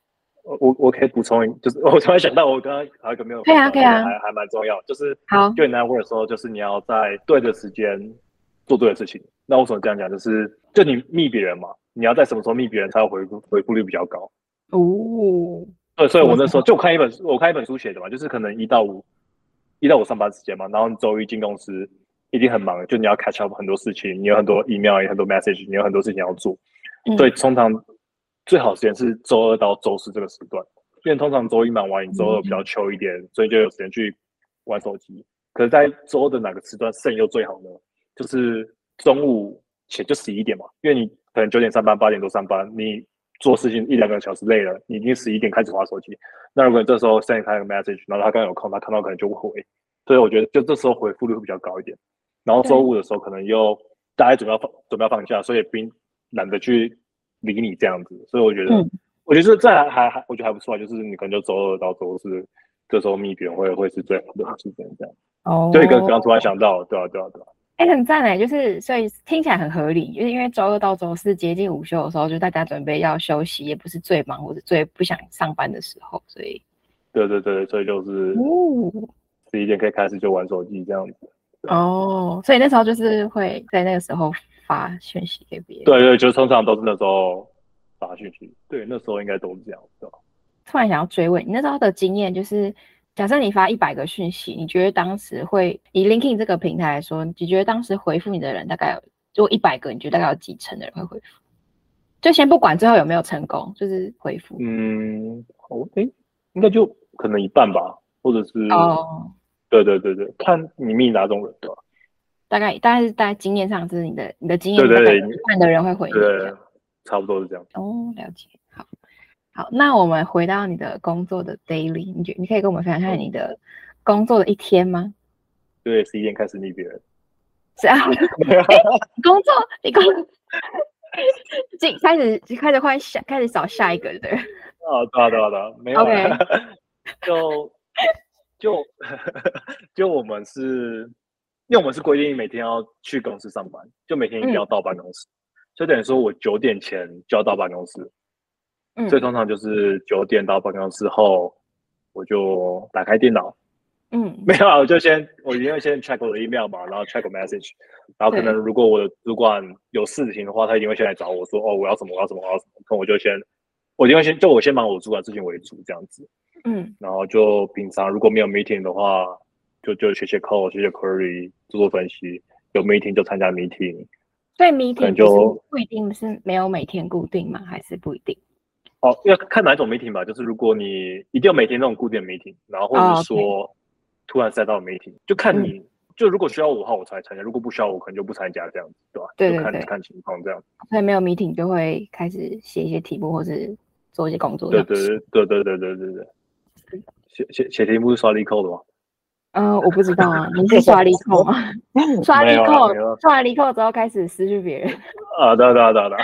我我可以补充，就是我突然想到，我刚刚还有一个没有可以啊，可以啊， 还还蛮重要，就是好， 就 network 的时候，就是你要在对的时间做对的事情。那为什么这样讲？就是就你密别人嘛，你要在什么时候密别人才会回复回复率比较高。 哦， 对，所以我那时候什么时候？ 就看一本书，我看一本书写的嘛，就是可能一到五，一到五上班时间嘛，然后你周一进公司一定很忙，就你要 catch up 很多事情，你有很多 email，有很多 message，你有很多事情要做， 嗯所以通常最好时间是周二到周四这个时段，因为通常周一忙完，你周二比较 chill 一点，所以就有时间去玩手机。可是，在周二的哪个时段剩又最好呢？就是中午前就十一点嘛，因为你可能九点上班，八点多上班，你做事情一两个小时累了，你已经十一点开始滑手机。那如果你这时候 send 他一个 message， 然后他刚有空，他看到可能就会回，所以我觉得就这时候回复率会比较高一点。然后周五的时候可能又大家准备要放准备要放假，所以并懒得去理你这样子，所以我觉得，嗯、我觉得这还还还我觉得还不错，就是你可能就周二到周四这时候密别人会会是最好的时间这样。哦，就一个刚刚突然想到，对啊对啊对啊。 哎、欸，很赞哎，就是所以听起来很合理，就是因为周二到周四接近午休的时候，就大家准备要休息，也不是最忙或者最不想上班的时候，所以， 对对对，所以就是十一点可以开始就玩手机这样子。 哦，所以那时候就是会在那个时候发讯息给别人。 对对，就通常都是那时候发讯息，对，那时候应该都是这样子。 突然想要追问你那时候的经验，就是假设你发一百个讯息，你觉得当时会以 LinkedIn 这个平台来说，你觉得当时回复你的人大概有，如果一百个，你觉得大概有几成的人会回复？就先不管最后有没有成功，就是回复。 嗯，哦，哎，应该就可能一半吧，或者是哦， 对对对对，看你密哪种人对吧？ 大概大概是大概经验上，就是你的你的经验， 对对对， 一半的人会回你。 对，差不多是这样。 哦，了解。好，好，那我们回到你的工作的 daily， 你觉你可以跟我们分享一下你的工作的一天吗？ 对，十一点开始密别人。 是啊，工作你工进开始开始换下开始找下一个的。 啊，对啊对啊对啊，没有。Okay. 就就就我们是，因为我们是规定每天要去公司上班，就每天一定要到办公室，嗯、所以等于说我九点前就要到办公室。嗯，所以通常就是九点到办公室后，我就打开电脑。嗯，没有啊，我就先我一定会先 check 我的 email 嘛，然后 check 我 message， 然后可能如果我的主管有事情的话，他一定会先来找我说，哦，我要什么，我要什么，我要什么，那我就先，我一定会先就我先忙我主管事情为主这样子。嗯，然后就平常如果没有 meeting 的话，就就写写 code， 写写 query， 做做分析。有 meeting 就参加 meeting。 所以 meeting 就不一定是没有每天固定吗？还是不一定？ 哦，要看哪一种 meeting 吧。就是如果你一定要每天那种固定的 meeting， 然后或者是说、oh, okay. 突然塞到 meeting， 就看你、嗯、就如果需要我的话我才参加，如果不需要我可能就不参加这样子，对吧？ 对对对， 就看看情况这样。 所以没有 meeting 就会开始写一些题目或是做一些工作。 对对对对对对对对对。写写写题目是刷力扣的吗？ 嗯、呃，我不知道啊，你是刷力扣吗？刷力扣，刷完力扣之后开始失去别人。 啊，对对对对。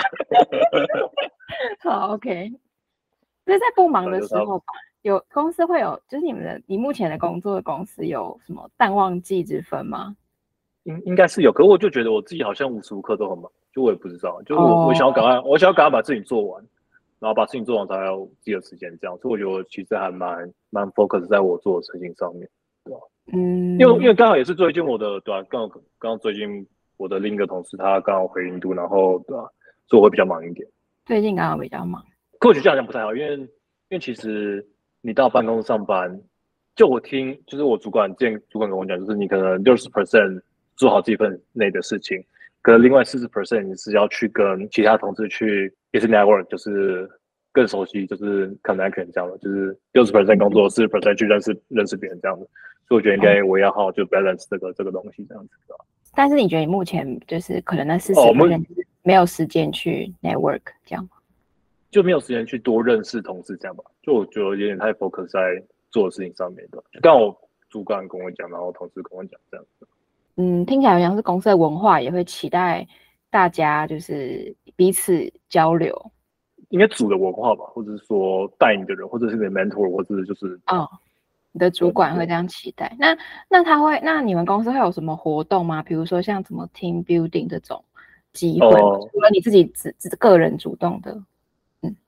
好 ，OK。所以在不忙的时候吧，有公司会有，就是你们的你目前的工作的公司有什么淡旺季之分吗？ 应应该是有，可是我就觉得我自己好像无时无刻都很忙，就我也不知道，就我、oh. 我想要赶快，我想要赶快把事情做完，然后把事情做完才有自己的时间这样，所以我觉得我其实还蛮蛮 focus 在我做的事情上面，对吧？嗯，因为因为刚好也是最近我的对吧、啊？刚刚刚最近我的另一个同事他刚好回印度，然后对吧、啊？所以我会比较忙一点。 最近刚好比较忙， 可我觉得这样好像不太好，因为因为其实你到办公室上班，就我听就是我主管见主管跟我讲，就是你可能六十 percent 做好自己份内的事情，可能另外四十 percent 你是要去跟其他同事去也是 network， 就是更熟悉，就是 connection 这样的，就是六十 percent 工作，四十 percent 去认识认识别人这样子。所以我觉得应该我要好好就 balance 这个这个东西这样子的。 但是你觉得你目前就是可能那四十 percent 没有时间去 network 这样吗？ 就没有时间去多认识同事这样吧？就我觉得有点太 focus 在做的事情上面的。就刚好主管跟我讲，然后同事跟我讲这样子。 嗯，听起来好像是公司的文化也会期待大家就是彼此交流。 应该组的文化吧，或者是说带你的人，或者是你的 mentor， 或者就是哦。你的主管会这样期待，那那他会，那你们公司会有什么活动吗？比如说像什么 team building 这种机会，哦、除了你自己自自个人主动的，嗯，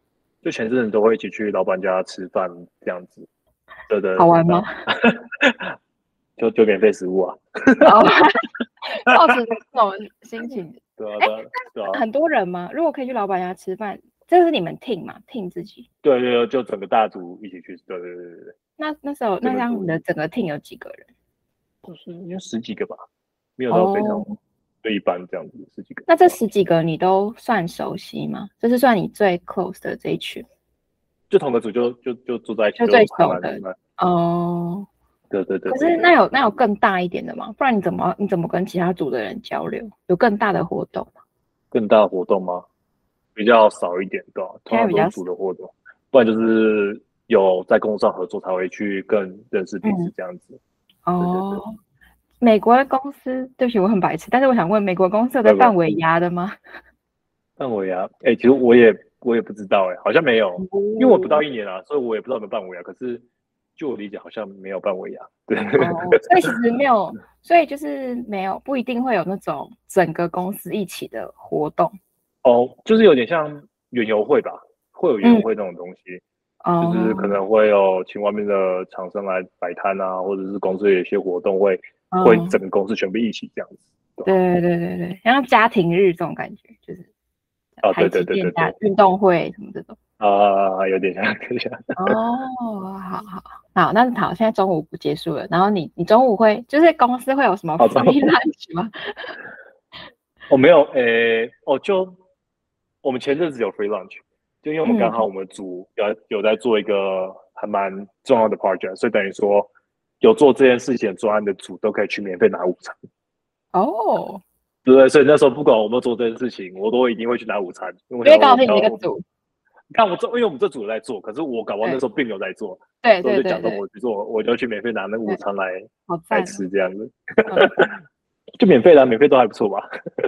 就前阵子都会一起去老板家吃饭这样子。对对， 好玩吗？ 就就免费食物啊。 哦，抱持这种心情。 对啊，对啊，对啊。 很多人吗？如果可以去老板家吃饭，这是你们 team 嘛 ？team 自己？ 对对对，就整个大组一起去。对对对对对。 那那时候，那样你的整个 team 有几个人？ 就是应该十几个吧，没有到非常就一般这样子，十几个。 那这十几个你都算熟悉吗？这是算你最 close 的这一群？ 就同个组就就就住在一起， 就最熟的哦。 对对对。 可是那有那有更大一点的吗？不然你怎么你怎么跟其他组的人交流？有更大的活动吗？ 更大的活动吗？比较少一点，对吧？通常都是组的活动，不然就是有在工作上合作才会去更认识彼此这样子。 嗯、哦。对对对。美国的公司，对不起，我很白痴，但是我想问，美国公司有在办尾牙的吗？ 办尾牙，哎、欸，其实我也我也不知道、欸，哎，好像没有，哦、因为我不到一年啊，所以我也不知道有没有办尾牙。可是就我理解，好像没有办尾牙。对， 哦，所以其实没有，所以就是没有，不一定会有那种整个公司一起的活动。 哦，就是有点像园游会吧，会有园游会那种东西。嗯、就是可能会有请外面的厂商来摆摊啊，或者是公司有一些活动会、嗯、会整个公司全部一起这样子。 对对对对，像家庭日这种感觉，就是啊，对对对对对， 运动会什么这种啊，有点像，有点像。 哦，好好好，那好，现在中午结束了，然后你你中午会就是公司会有什么 free lunch 吗？ 哦，没有，诶，哦，就我们前阵子有 free lunch。就因为我们刚好我们组有、嗯、有在做一个还蛮重要的 project， 所以等于说有做这件事情的专案的组都可以去免费拿午餐。 哦， 对不对？所以那时候不管我们做这件事情，我都一定会去拿午餐。因为刚好是你那个组。 看我这，因为我们这组在做，可是我搞不好那时候并没有在做， 对对对， 所以就假装我去做，我就去免费拿那个午餐来来吃这样子，就免费的，免费都还不错吧。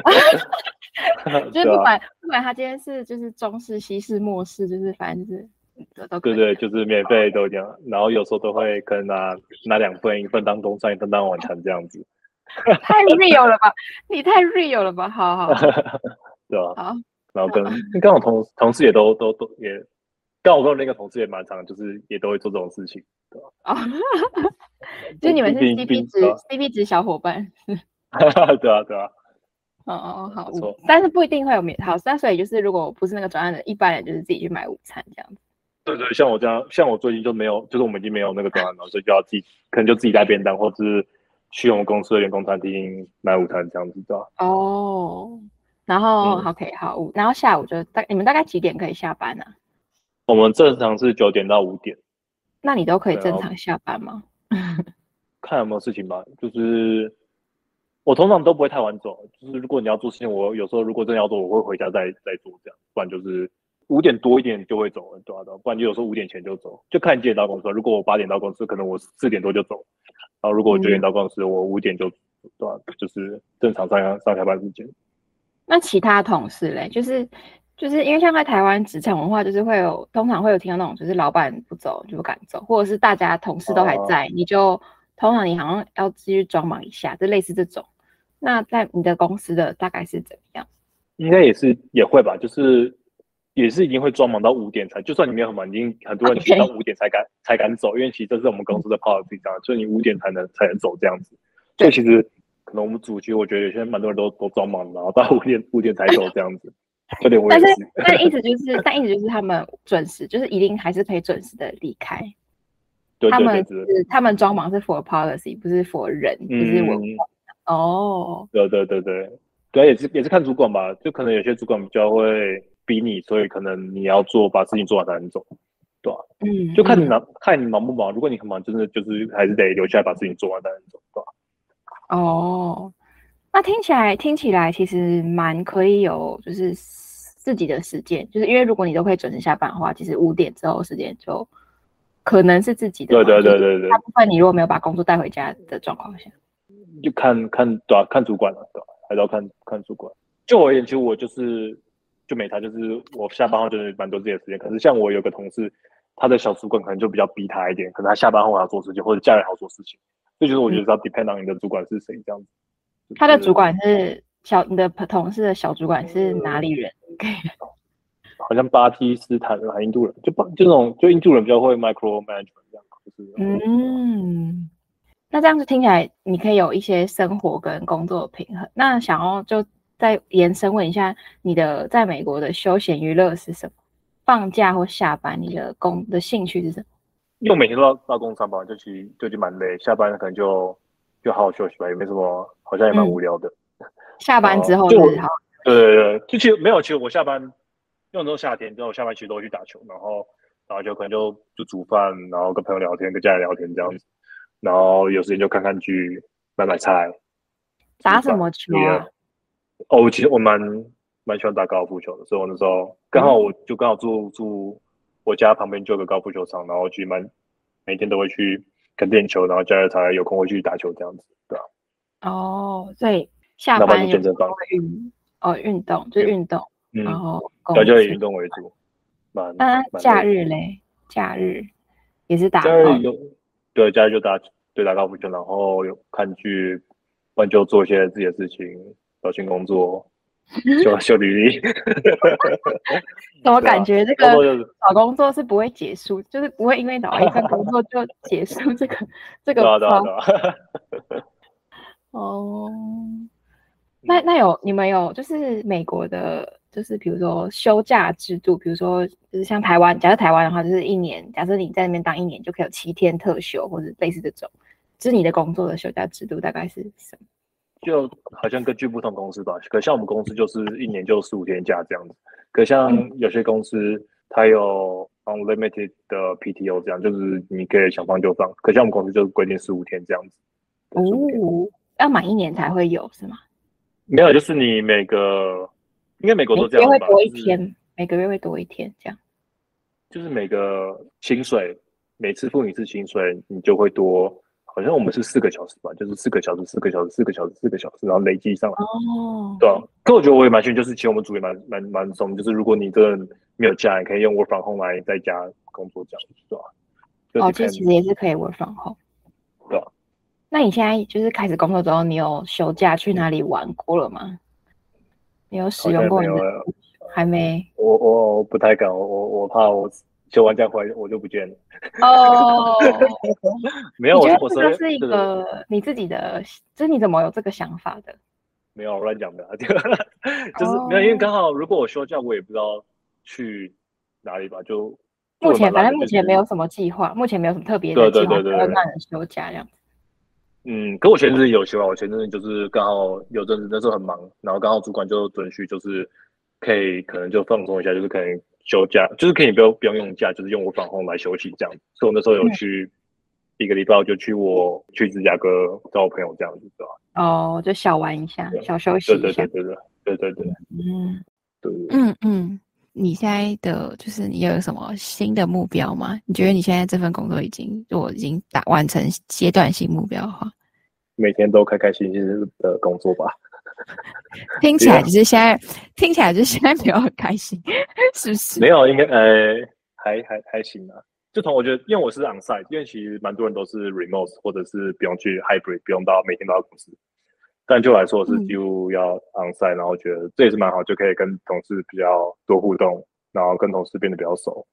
就是不管、啊、不管他今天是就是中式、西式、末式，就是反正就是都可以。 对对，就是免费都这样，然后有时候都会可能拿拿两份，一份当中餐，一份当晚餐这样子。 太 real 了吧，你太 real 了吧，好好好。 对吧、 啊？好， 然后跟刚好同同事也都都都也，刚好跟我那个同事也蛮常，就是也都会做这种事情，对吧、 啊？哦，就你们是 C P 值 C P 值小伙伴。 对啊对啊。 哦哦好，但是不一定会有免好，那所以就是如果不是那个专案的，一般人就是自己去买午餐这样子。 对对，像我这样，像我最近就没有，就是我们已经没有那个专案了，所以就要自己可能就自己带便当，或者是去我们公司的员工餐厅买午餐这样子，对吧？ 哦，然后、嗯、OK 好，然后下午就大你们大概几点可以下班啊？ 我们正常是九点到五点。 那你都可以正常下班吗？ 看有没有事情吧，就是我通常都不会太晚走，就是如果你要做事情，我有时候如果真的要做，我会回家再再做这样，不然就是五点多一点就会走了，对吧、啊？不然就有时候五点前就走，就看你几点到公司。如果我八点到公司，可能我四点多就走，然后如果我九点到公司，嗯、我五点就对吧、啊？就是正常上上下班时间。 那其他同事嘞，就是就是因为像在台湾职场文化，就是会有通常会有听到那种，就是老板不走就不敢走，或者是大家同事都还在，啊、你就通常你好像要继续装忙一下，就类似这种。那在你的公司的大概是怎么样？ 应该也是也会吧，就是也是一定会装忙到五点才，就算你没有很忙，已经很多人其实到五点才敢、okay. 才敢走，因为其实这是我们公司的 policy 这样，所以你五点才能才能走这样子。所以其实可能我们组局，我觉得有些蛮多人都都装忙，然后到五点五点才走这样子，有点危险。 但是但意思就是，但意思就是他们准时，就是一定还是可以准时的离开。 对对对对， 他们是他们装忙是 for policy， 不是 for 人， 嗯、 不是文化。哦， 对对对对，对也是也是看主管吧，就可能有些主管比较会逼你，所以可能你要做把事情做完才能走，对吧、啊？嗯，就看你忙、嗯、看你忙不忙。如果你很忙，真的就是还是得留下来把事情做完才能走，对吧、 啊？哦，那听起来听起来其实蛮可以有就是自己的时间，就是因为如果你都可以准时下班的话，其实五点之后时间就可能是自己的。 对对对对对。 大部分你如果没有把工作带回家的状况下。 就看看对、啊、看主管了，对、啊，还是要看看主管。就我而言，其实我就是就没他，就是我下班后就是蛮多自己的时间。可是像我有个同事，他的小主管可能就比较逼他一点，可能他下班后还要做事情，或者假日还要做事情。所以就是我觉得要 depend on 你的主管是谁这样子。 他的主管是小，你的同事的小主管是哪里人？ 好像巴基斯坦人还印度人，就就那种就印度人比较会 micro management 这样，就是嗯，那这样子听起来，你可以有一些生活跟工作的平衡。那想要就再延伸问一下，你的在美国的休闲娱乐是什么？放假或下班，你的工的兴趣是什么？ 因为我每天都要到公司上班，就其实就就蛮累，下班可能就就好好休息吧，也没什么，好像也蛮无聊的。 嗯、下班之后就是好，对对对，就其实没有，其实我下班，因为都夏天之后，下班其实都会去打球，然后然后就可能就就煮饭，然后跟朋友聊天，跟家人聊天这样子，然后有时间就看看剧，买买菜。 打什么球啊？ 哦，其实我蛮蛮喜欢打高尔夫球的，所以我那时候刚好我就刚好住住我家旁边就有个高尔夫球场，然后其实蛮每天都会去看练球，然后假日才有空会去打球这样子，对吧、 啊？哦，所以下班有时候会运哦运动就是运动，嗯、然后对，就以运动为主。蛮那假日嘞？假日也是打假日有对假日就打对打高尔夫球，然后有看剧，不然就做一些自己的事情，找新工作。修修履历， 怎么感觉这个找工作是不会结束，就是不会因为找到一份工作就结束这个这个。 对啊对啊对啊。 哦，那那有你们有就是美国的，就是比如说休假制度，比如说就是像台湾，假设台湾的话，就是一年，假设你在那边当一年就可以有七天特休，或者类似这种，就是你的工作的休假制度大概是什么？ 就好像根据不同公司吧，可像我们公司就是一年就十五天假这样子，可像有些公司它有 unlimited 的 P T O 这样，就是你可以想放就放，可像我们公司就是规定十五天这样子。 哦，要满一年才会有是吗？ 没有，就是你每个应该美国都这样吧， 每个月会多一天，就是、每个月会多一天这样， 就是每个薪水每次付你一次薪水，你就会多。好像我们是四个小时吧，就是四个小时、四个小时、四个小时、四个小时，然后累积上来。 哦， 对啊。可我觉得我也蛮幸运，就是其实我们组也蛮蛮蛮松，就是如果你真的没有假，你可以用 work from home 来在家工作这样，对吧、 啊？哦，这其实也是可以 work from home。 对啊。 那你现在就是开始工作之后，你有休假去哪里玩过了吗？你有使用过你的？还没。 我我不太敢，我我怕我休完假回来我就不见了。 哦， 没有， 我觉得我这个是一个你自己的，就是你怎么有这个想法的？ 没有乱讲的，就是没有，因为刚好如果我休假，我也不知道去哪里吧，就目前反正目前没有什么计划，目前没有什么特别的计划，要让人休假这样子。 嗯，可我前阵子有休啊，我前阵子就是刚好有阵子那时候很忙，然后刚好主管就准许，就是可以可能就放松一下，就是可以休假，就是可以不用不用用假，就是用我返工来休息这样子。所以我那时候有去、嗯、一个礼拜，我就去我去芝加哥找我朋友这样子，对吧？ 哦，就小玩一下，小休息一下。 对对对对对对对对。 嗯， 对。 嗯嗯，你现在的就是你有什么新的目标吗？你觉得你现在这份工作已经如果已经达完成阶段性目标的话？ 每天都开开心心的工作吧。 听起来就是现在，听起来就是现在没有很开心，是不是？ 没有，应该呃还还还行啊。就从我觉得，因为我是 onsite， 因为其实蛮多人都是 remote 或者是不用去 hybrid， 不用到每天都到公司。但就我来说是几乎要 onsite，、嗯、然后觉得这也是蛮好，就可以跟同事比较多互动，然后跟同事变得比较熟。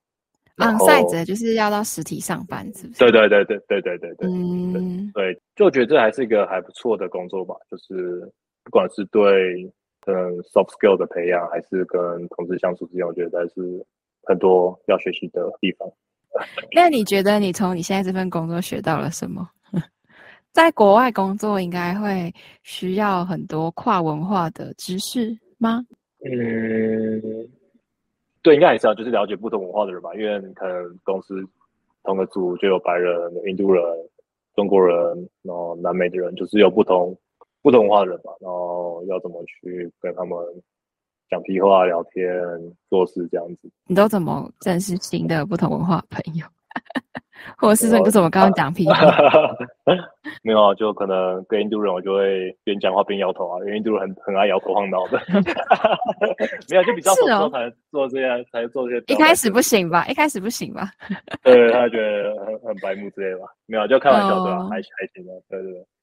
onsite 就是要到实体上班，是不是？ 对对对对对对对对。 嗯， 对，就我觉得这还是一个还不错的工作吧，就是不管是对嗯 soft skill 的培养，还是跟同事相处之间，我觉得还是很多要学习的地方。 那你觉得你从你现在这份工作学到了什么？在国外工作应该会需要很多跨文化的知识吗？ 嗯，对，应该也是啊，就是了解不同文化的人吧，因为你可能公司同个组就有白人、印度人、中国人，然后南美的人，就是有不同不同文化的人吧，然后要怎么去跟他们讲屁话、聊天、做事这样子。 你都怎么认识新的不同文化的朋友？或者是说你怎么刚刚讲屁话？ 没有啊，就可能跟印度人我就会边讲话边摇头啊，因为印度人很很爱摇头晃脑的。没有，就比较熟之后才做这些，才做这些。 一开始不行吧？一开始不行吧？ 对，他觉得很很白目之类的吧？没有，就开玩笑对吧、啊？还还行的，对对对。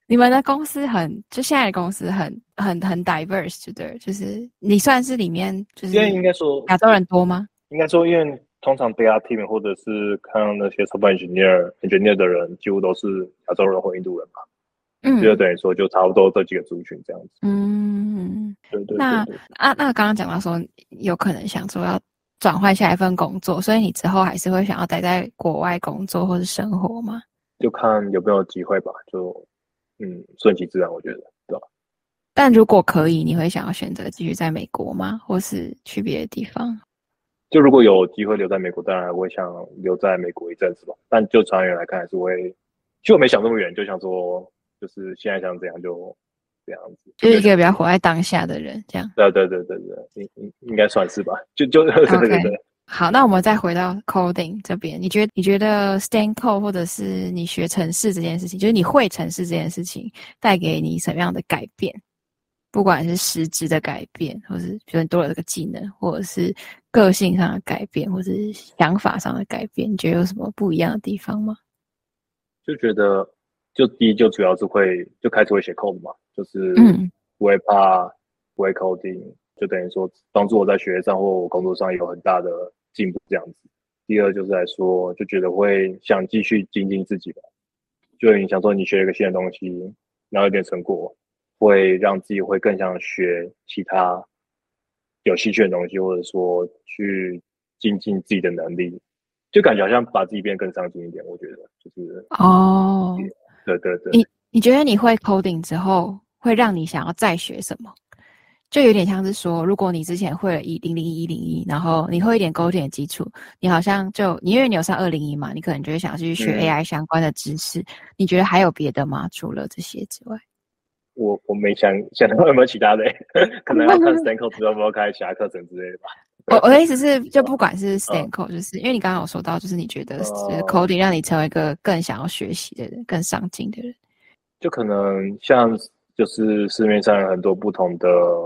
你们的公司很，就现在的公司很很很 diverse， 就对，就是你算是里面就是因为应该说亚洲人多吗？ 应该说，因为通常 data team 或者是看那些 software engineer engineer 的人，几乎都是亚洲人或印度人嘛， 嗯， 就等于说就差不多这几个族群这样子。 嗯， 对对对那对。 啊，那刚刚讲到说有可能想说要转换下一份工作，所以你之后还是会想要待在国外工作或是生活吗？ 就看有没有机会吧，就嗯顺其自然，我觉得，对吧？ 但如果可以，你会想要选择继续在美国吗？或是去别的地方？ 就如果有机会留在美国，当然我会想留在美国一阵子吧。但就长远来看，还是会，其实我没想这么远，就想说，就是现在想怎样就这样子， 就是一个比较活。 活在当下的人，这样。 对对对对对，应应应该算是吧。就就对对 OK， 对。 好，那我们再回到 coding 这边，你觉得你觉得 stanCode 或者是你学程式这件事情，就是你会程式这件事情，带给你什么样的改变？不管是实质的改变，或是觉得你多了这个技能，或者是个性上的改变，或是想法上的改变，你觉得有什么不一样的地方吗？ 就觉得，就第一就主要是会就开始会写 code 嘛，就是嗯不会怕不会 coding，就等于说帮助我在学业上或我工作上有很大的进步这样子。第二就是来说，就觉得会想继续精进自己吧，就你想说你学一个新的东西，然后有点成果，会让自己会更想学其他有兴趣的东西，或者说去精进自己的能力，就感觉好像把自己变得更上进一点。我觉得就是哦， 对对对。 你你觉得你会 coding 之后，会让你想要再学什么？就有点像是说，如果你之前会了一零零一零一，然后你会一点 coding 的基础，你好像就你因为你有上二零一嘛，你可能就会想要去学嗯， A I 相关的知识。你觉得还有别的吗？除了这些之外？ 我我没想想到有没有其他的、欸，可能要看 stanCode 之后有没有开其他课程之类的吧。 我我的意思是，就不管是嗯 stanCode，就是因为你刚刚有说到，就是你觉得就是呃， coding 让你成为一个更想要学习的人，更上进的人。 就可能像就是市面上有很多不同的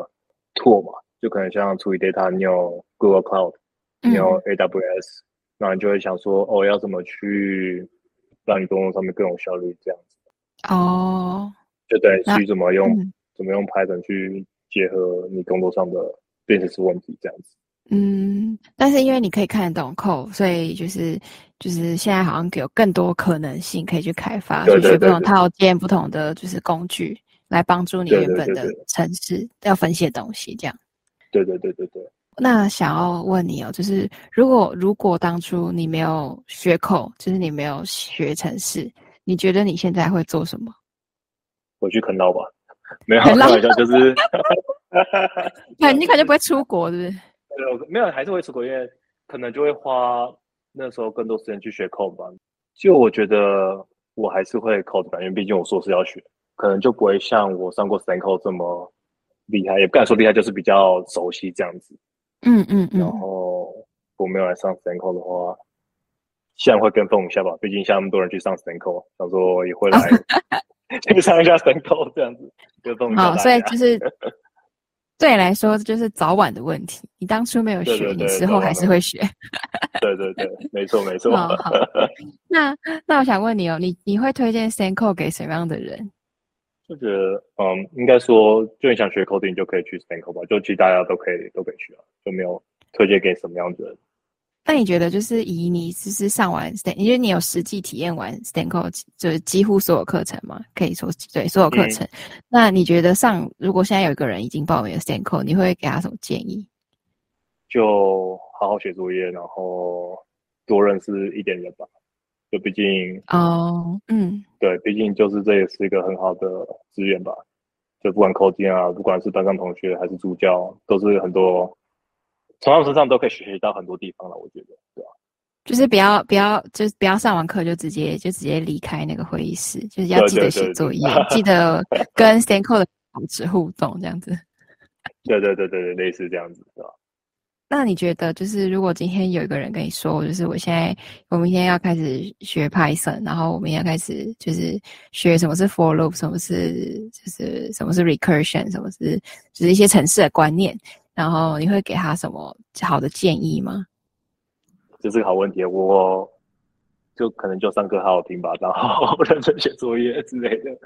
tool 嘛，就可能像处理 data，你有 Google Cloud，你有嗯， A W S，然后你就会想说，哦，要怎么去让你工作上面更有效率这样子， 哦， 就等于那去怎么用嗯。 怎么用 Python 去结合你工作上的 business 问题这样子。 嗯，但是因为你可以看得懂 code，所以就是就是现在好像有更多可能性可以去开发， 对去学不同对对对套件、不同的就是工具，来帮助你对原本的对对对程式要分析的东西。这样， 对对对对对。 那想要问你哦，就是如果如果当初你没有学 code，就是你没有学程式，你觉得你现在会做什么？ 我去啃老吧，没有很浪， 开玩笑，就是看你感觉不会出国，是不是？ 呃没有还是会出国，因为可能就会花那时候更多时间去学 code 吧。就我觉得我还是会 code 吧，因为毕竟我硕士要学，可能就不会像我上过 stanCode 这么厉害，也不敢说厉害，就是比较熟悉这样子。 嗯嗯然嗯， 后我没有来上 stanCode 的话，现在会跟风一下吧，毕竟像那么多人去上 stanCode，想说也会来去上一下 stanCode 这样子，跟风一下好，所以大家。 就是对你来说，这就是早晚的问题。你当初没有学， 对对对， 你之后早晚的问题。 还是会学。 对对对，没错没错。 好好，那那我想问你哦，你你会推荐 stanCode 给什么样的人？ 就觉得，嗯，应该说，就你想学 coding 就可以去 stanCode 吧，就其实大家都可以都可以去啊，就没有推荐给什么样的人。 那你觉得就是以你就是上完 stan，因为你有实际体验完 stanCode，就是几乎所有课程嘛，可以说对所有课程。 嗯， 那你觉得上如果现在有一个人已经报名了 stanCode，你会给他什么建议？ 就好好写作业，然后多认识一点人吧。就毕竟， 哦，嗯， 对，毕竟就是这也是一个很好的资源吧。就不管 coding 啊，不管是班上同学还是助教，都是很多从他们身上都可以学习到很多地方了。我觉得，对吧？ 就是不要不要就是不要上完课就直接就直接离开那个会议室，就是要对记得对对对。 写作业，记得跟 stanCode 的保持互动，这样子。 对对对对对，类似这样子，对吧？ 那你觉得，就是如果今天有一个人跟你说，就是我现在我明天要开始学 Python，然后我明天要开始就是学什么是 for loop，什么是就是什么是 recursion，什么是就是一些程式的观念，然后你会给他什么好的建议吗？ 这是个好问题，我就可能就上课好好听吧，然后认真写作业之类的。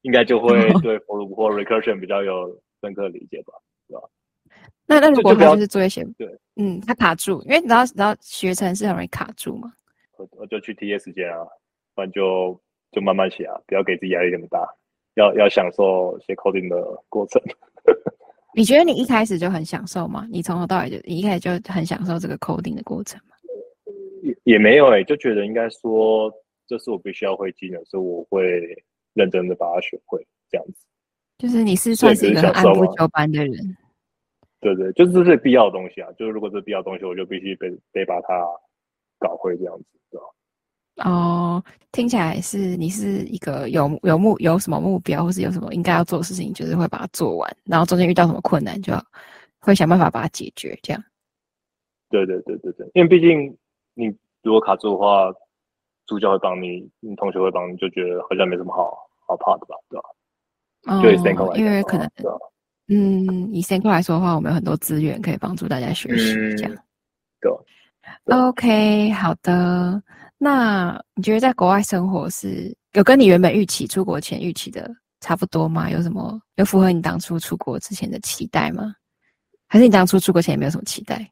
应该就会对 for loop 或 recursion 比较有深刻理解吧，对吧？ 那那如果他就是做一些对， 嗯，他卡住，因为你知道你知道学程式很容易卡住嘛， 我我就去 T A 时间啊，不然就就慢慢写啊，不要给自己压力那么大，要要享受写 coding 的过程。 你觉得你一开始就很享受吗？你从头到尾就你一开始就很享受这个 coding 的过程吗？ 也也没有诶、欸，就觉得应该说这是我必须要会技能，所以我会认真的把它学会，这样子。 就是你是算是一个很按部就班的人。 对对，就是这是必要的东西啊，就是如果这是必要的东西，我就必须得得把它搞会这样子，对吧？ 哦，听起来是你是一个有有目有什么目标，或是有什么应该要做的事情，就是会把它做完，然后中间遇到什么困难，就要会想办法把它解决，这样。 对对对对对，因为毕竟你如果卡住的话，助教会帮你，你同学会帮你，就觉得好像没什么好好怕的吧，对吧？ 哦， 就以 Stanco 来讲， 因为可能对吧？ 嗯，以 Stanco 来说的话，我们有很多资源可以帮助大家学习， 嗯， 这样。 对。 OK， 好的。那你觉得在国外生活是有跟你原本预期出国前预期的差不多吗？有什么有符合你当初出国之前的期待吗？还是你当初出国前也没有什么期待？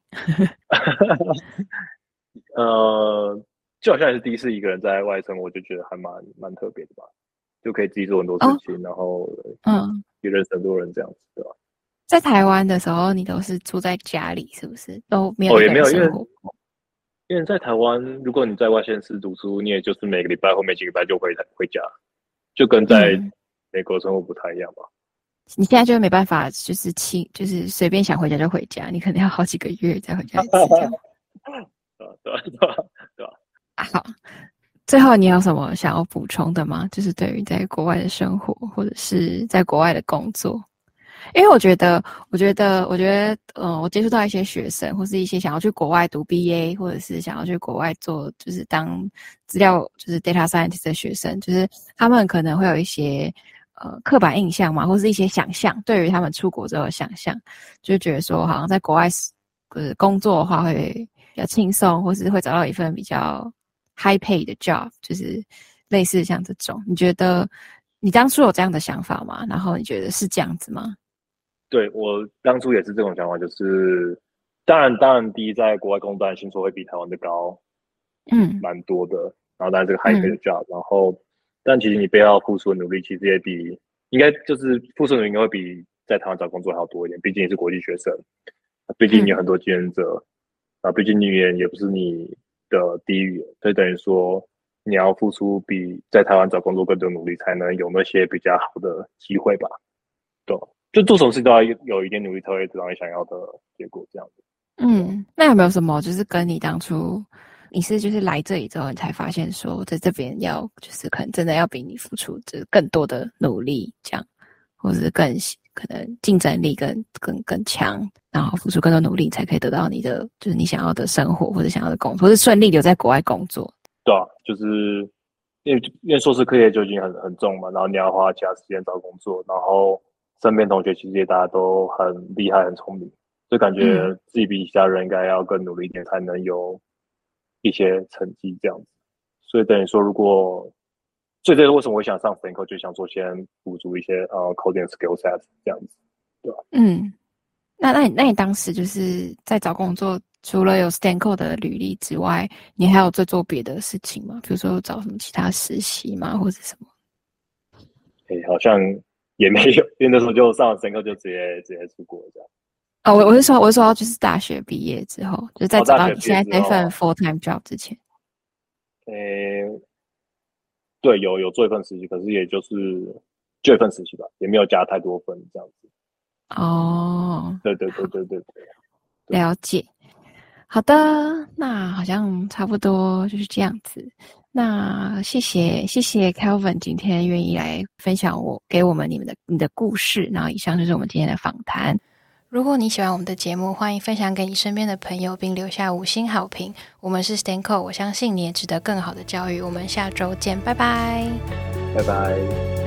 呃，就好像也是第一次一个人在外生活，我就觉得还蛮蛮特别的吧，就可以自己做很多事情，哦、然后嗯，也认识很多人这样子，对吧？ 在台湾的时候，你都是住在家里，是不是都没有一个人生活？哦， 也没有，因为因为在台湾，如果你在外县市读书，你也就是每个礼拜或每几个礼拜就回回家，就跟在美国生活不太一样吧。 嗯、你现在就没办法，就是亲，就是随便想回家就回家，你可能要好几个月再回家一次这样。 对对对对吧？ 好，最后你有什么想要补充的吗？就是对于在国外的生活，或者是在国外的工作。因为我觉得，我觉得，我觉得，嗯、呃，我接触到一些学生，或是一些想要去国外读 B A， 或者是想要去国外做，就是当资料，就是 data scientist 的学生，就是他们可能会有一些呃刻板印象嘛，或是一些想象，对于他们出国之后的想象，就觉得说，好像在国外呃工作的话会比较轻松，或是会找到一份比较 high pay 的 job， 就是类似像这种。你觉得你当初有这样的想法吗？然后你觉得是这样子吗？ 对，我当初也是这种想法，就是当然，当然，第一，在国外工作，当然薪水会比台湾的高， 嗯， 蛮多的。然后当然这个 high pay 的 job，、嗯、然后，但其实你背后付出的努力，其实也比应该就是付出的努力应该会比在台湾找工作还要多一点。毕竟你是国际学生，毕竟你有很多竞争者，啊、嗯，毕竟语言也不是你的第一语言，所以等于说你要付出比在台湾找工作更多努力，才能有那些比较好的机会吧？对。就做什么事都要有一点努力，才会得到你想要的结果，这样子。 嗯，那有没有什么就是跟你当初你是就是来这里之后，你才发现说在这边要就是可能真的要比你付出就是更多的努力，这样，或者是更可能竞争力更更更强，然后付出更多努力才可以得到你的就是你想要的生活或者想要的工作，或是顺利留在国外工作。 对啊，就是因为因为硕士课业就已经很很重嘛，然后你要花其他时间找工作，然后身边同学其实也大家都很厉害、很聪明，所以感觉自己比其他人应该要更努力一点，才能有一些成绩这样子。所以等于说，如果所以这是为什么我想上 Stanco， 就想说先补足一些呃 coding skill set 这样子，对吧？ 嗯，那那你那你当时就是在找工作，除了有 Stanco 的履历之外，你还有在做别的事情吗？比如说找什么其他实习吗，或者什么？ 诶、欸，好像也没有，因为那时候就上了 Stanco 就直接直接出国这样。 哦，我我是说，我是说，就是大学毕业之后，就是在找到你现在这份 full time job 之前。 诶、欸，对，有有做一份实习，可是也就是就一份实习吧，也没有加太多份这样子。 哦， 对对对对对对，了解。好的，那好像差不多就是这样子。那谢谢谢谢 Calvin 今天愿意来分享我给我们你们的你的故事，然后以上就是我们今天的访谈。如果你喜欢我们的节目，欢迎分享给你身边的朋友，并留下五星好评。我们是 Stanco， 我相信你也值得更好的教育。我们下周见，拜拜， 拜拜。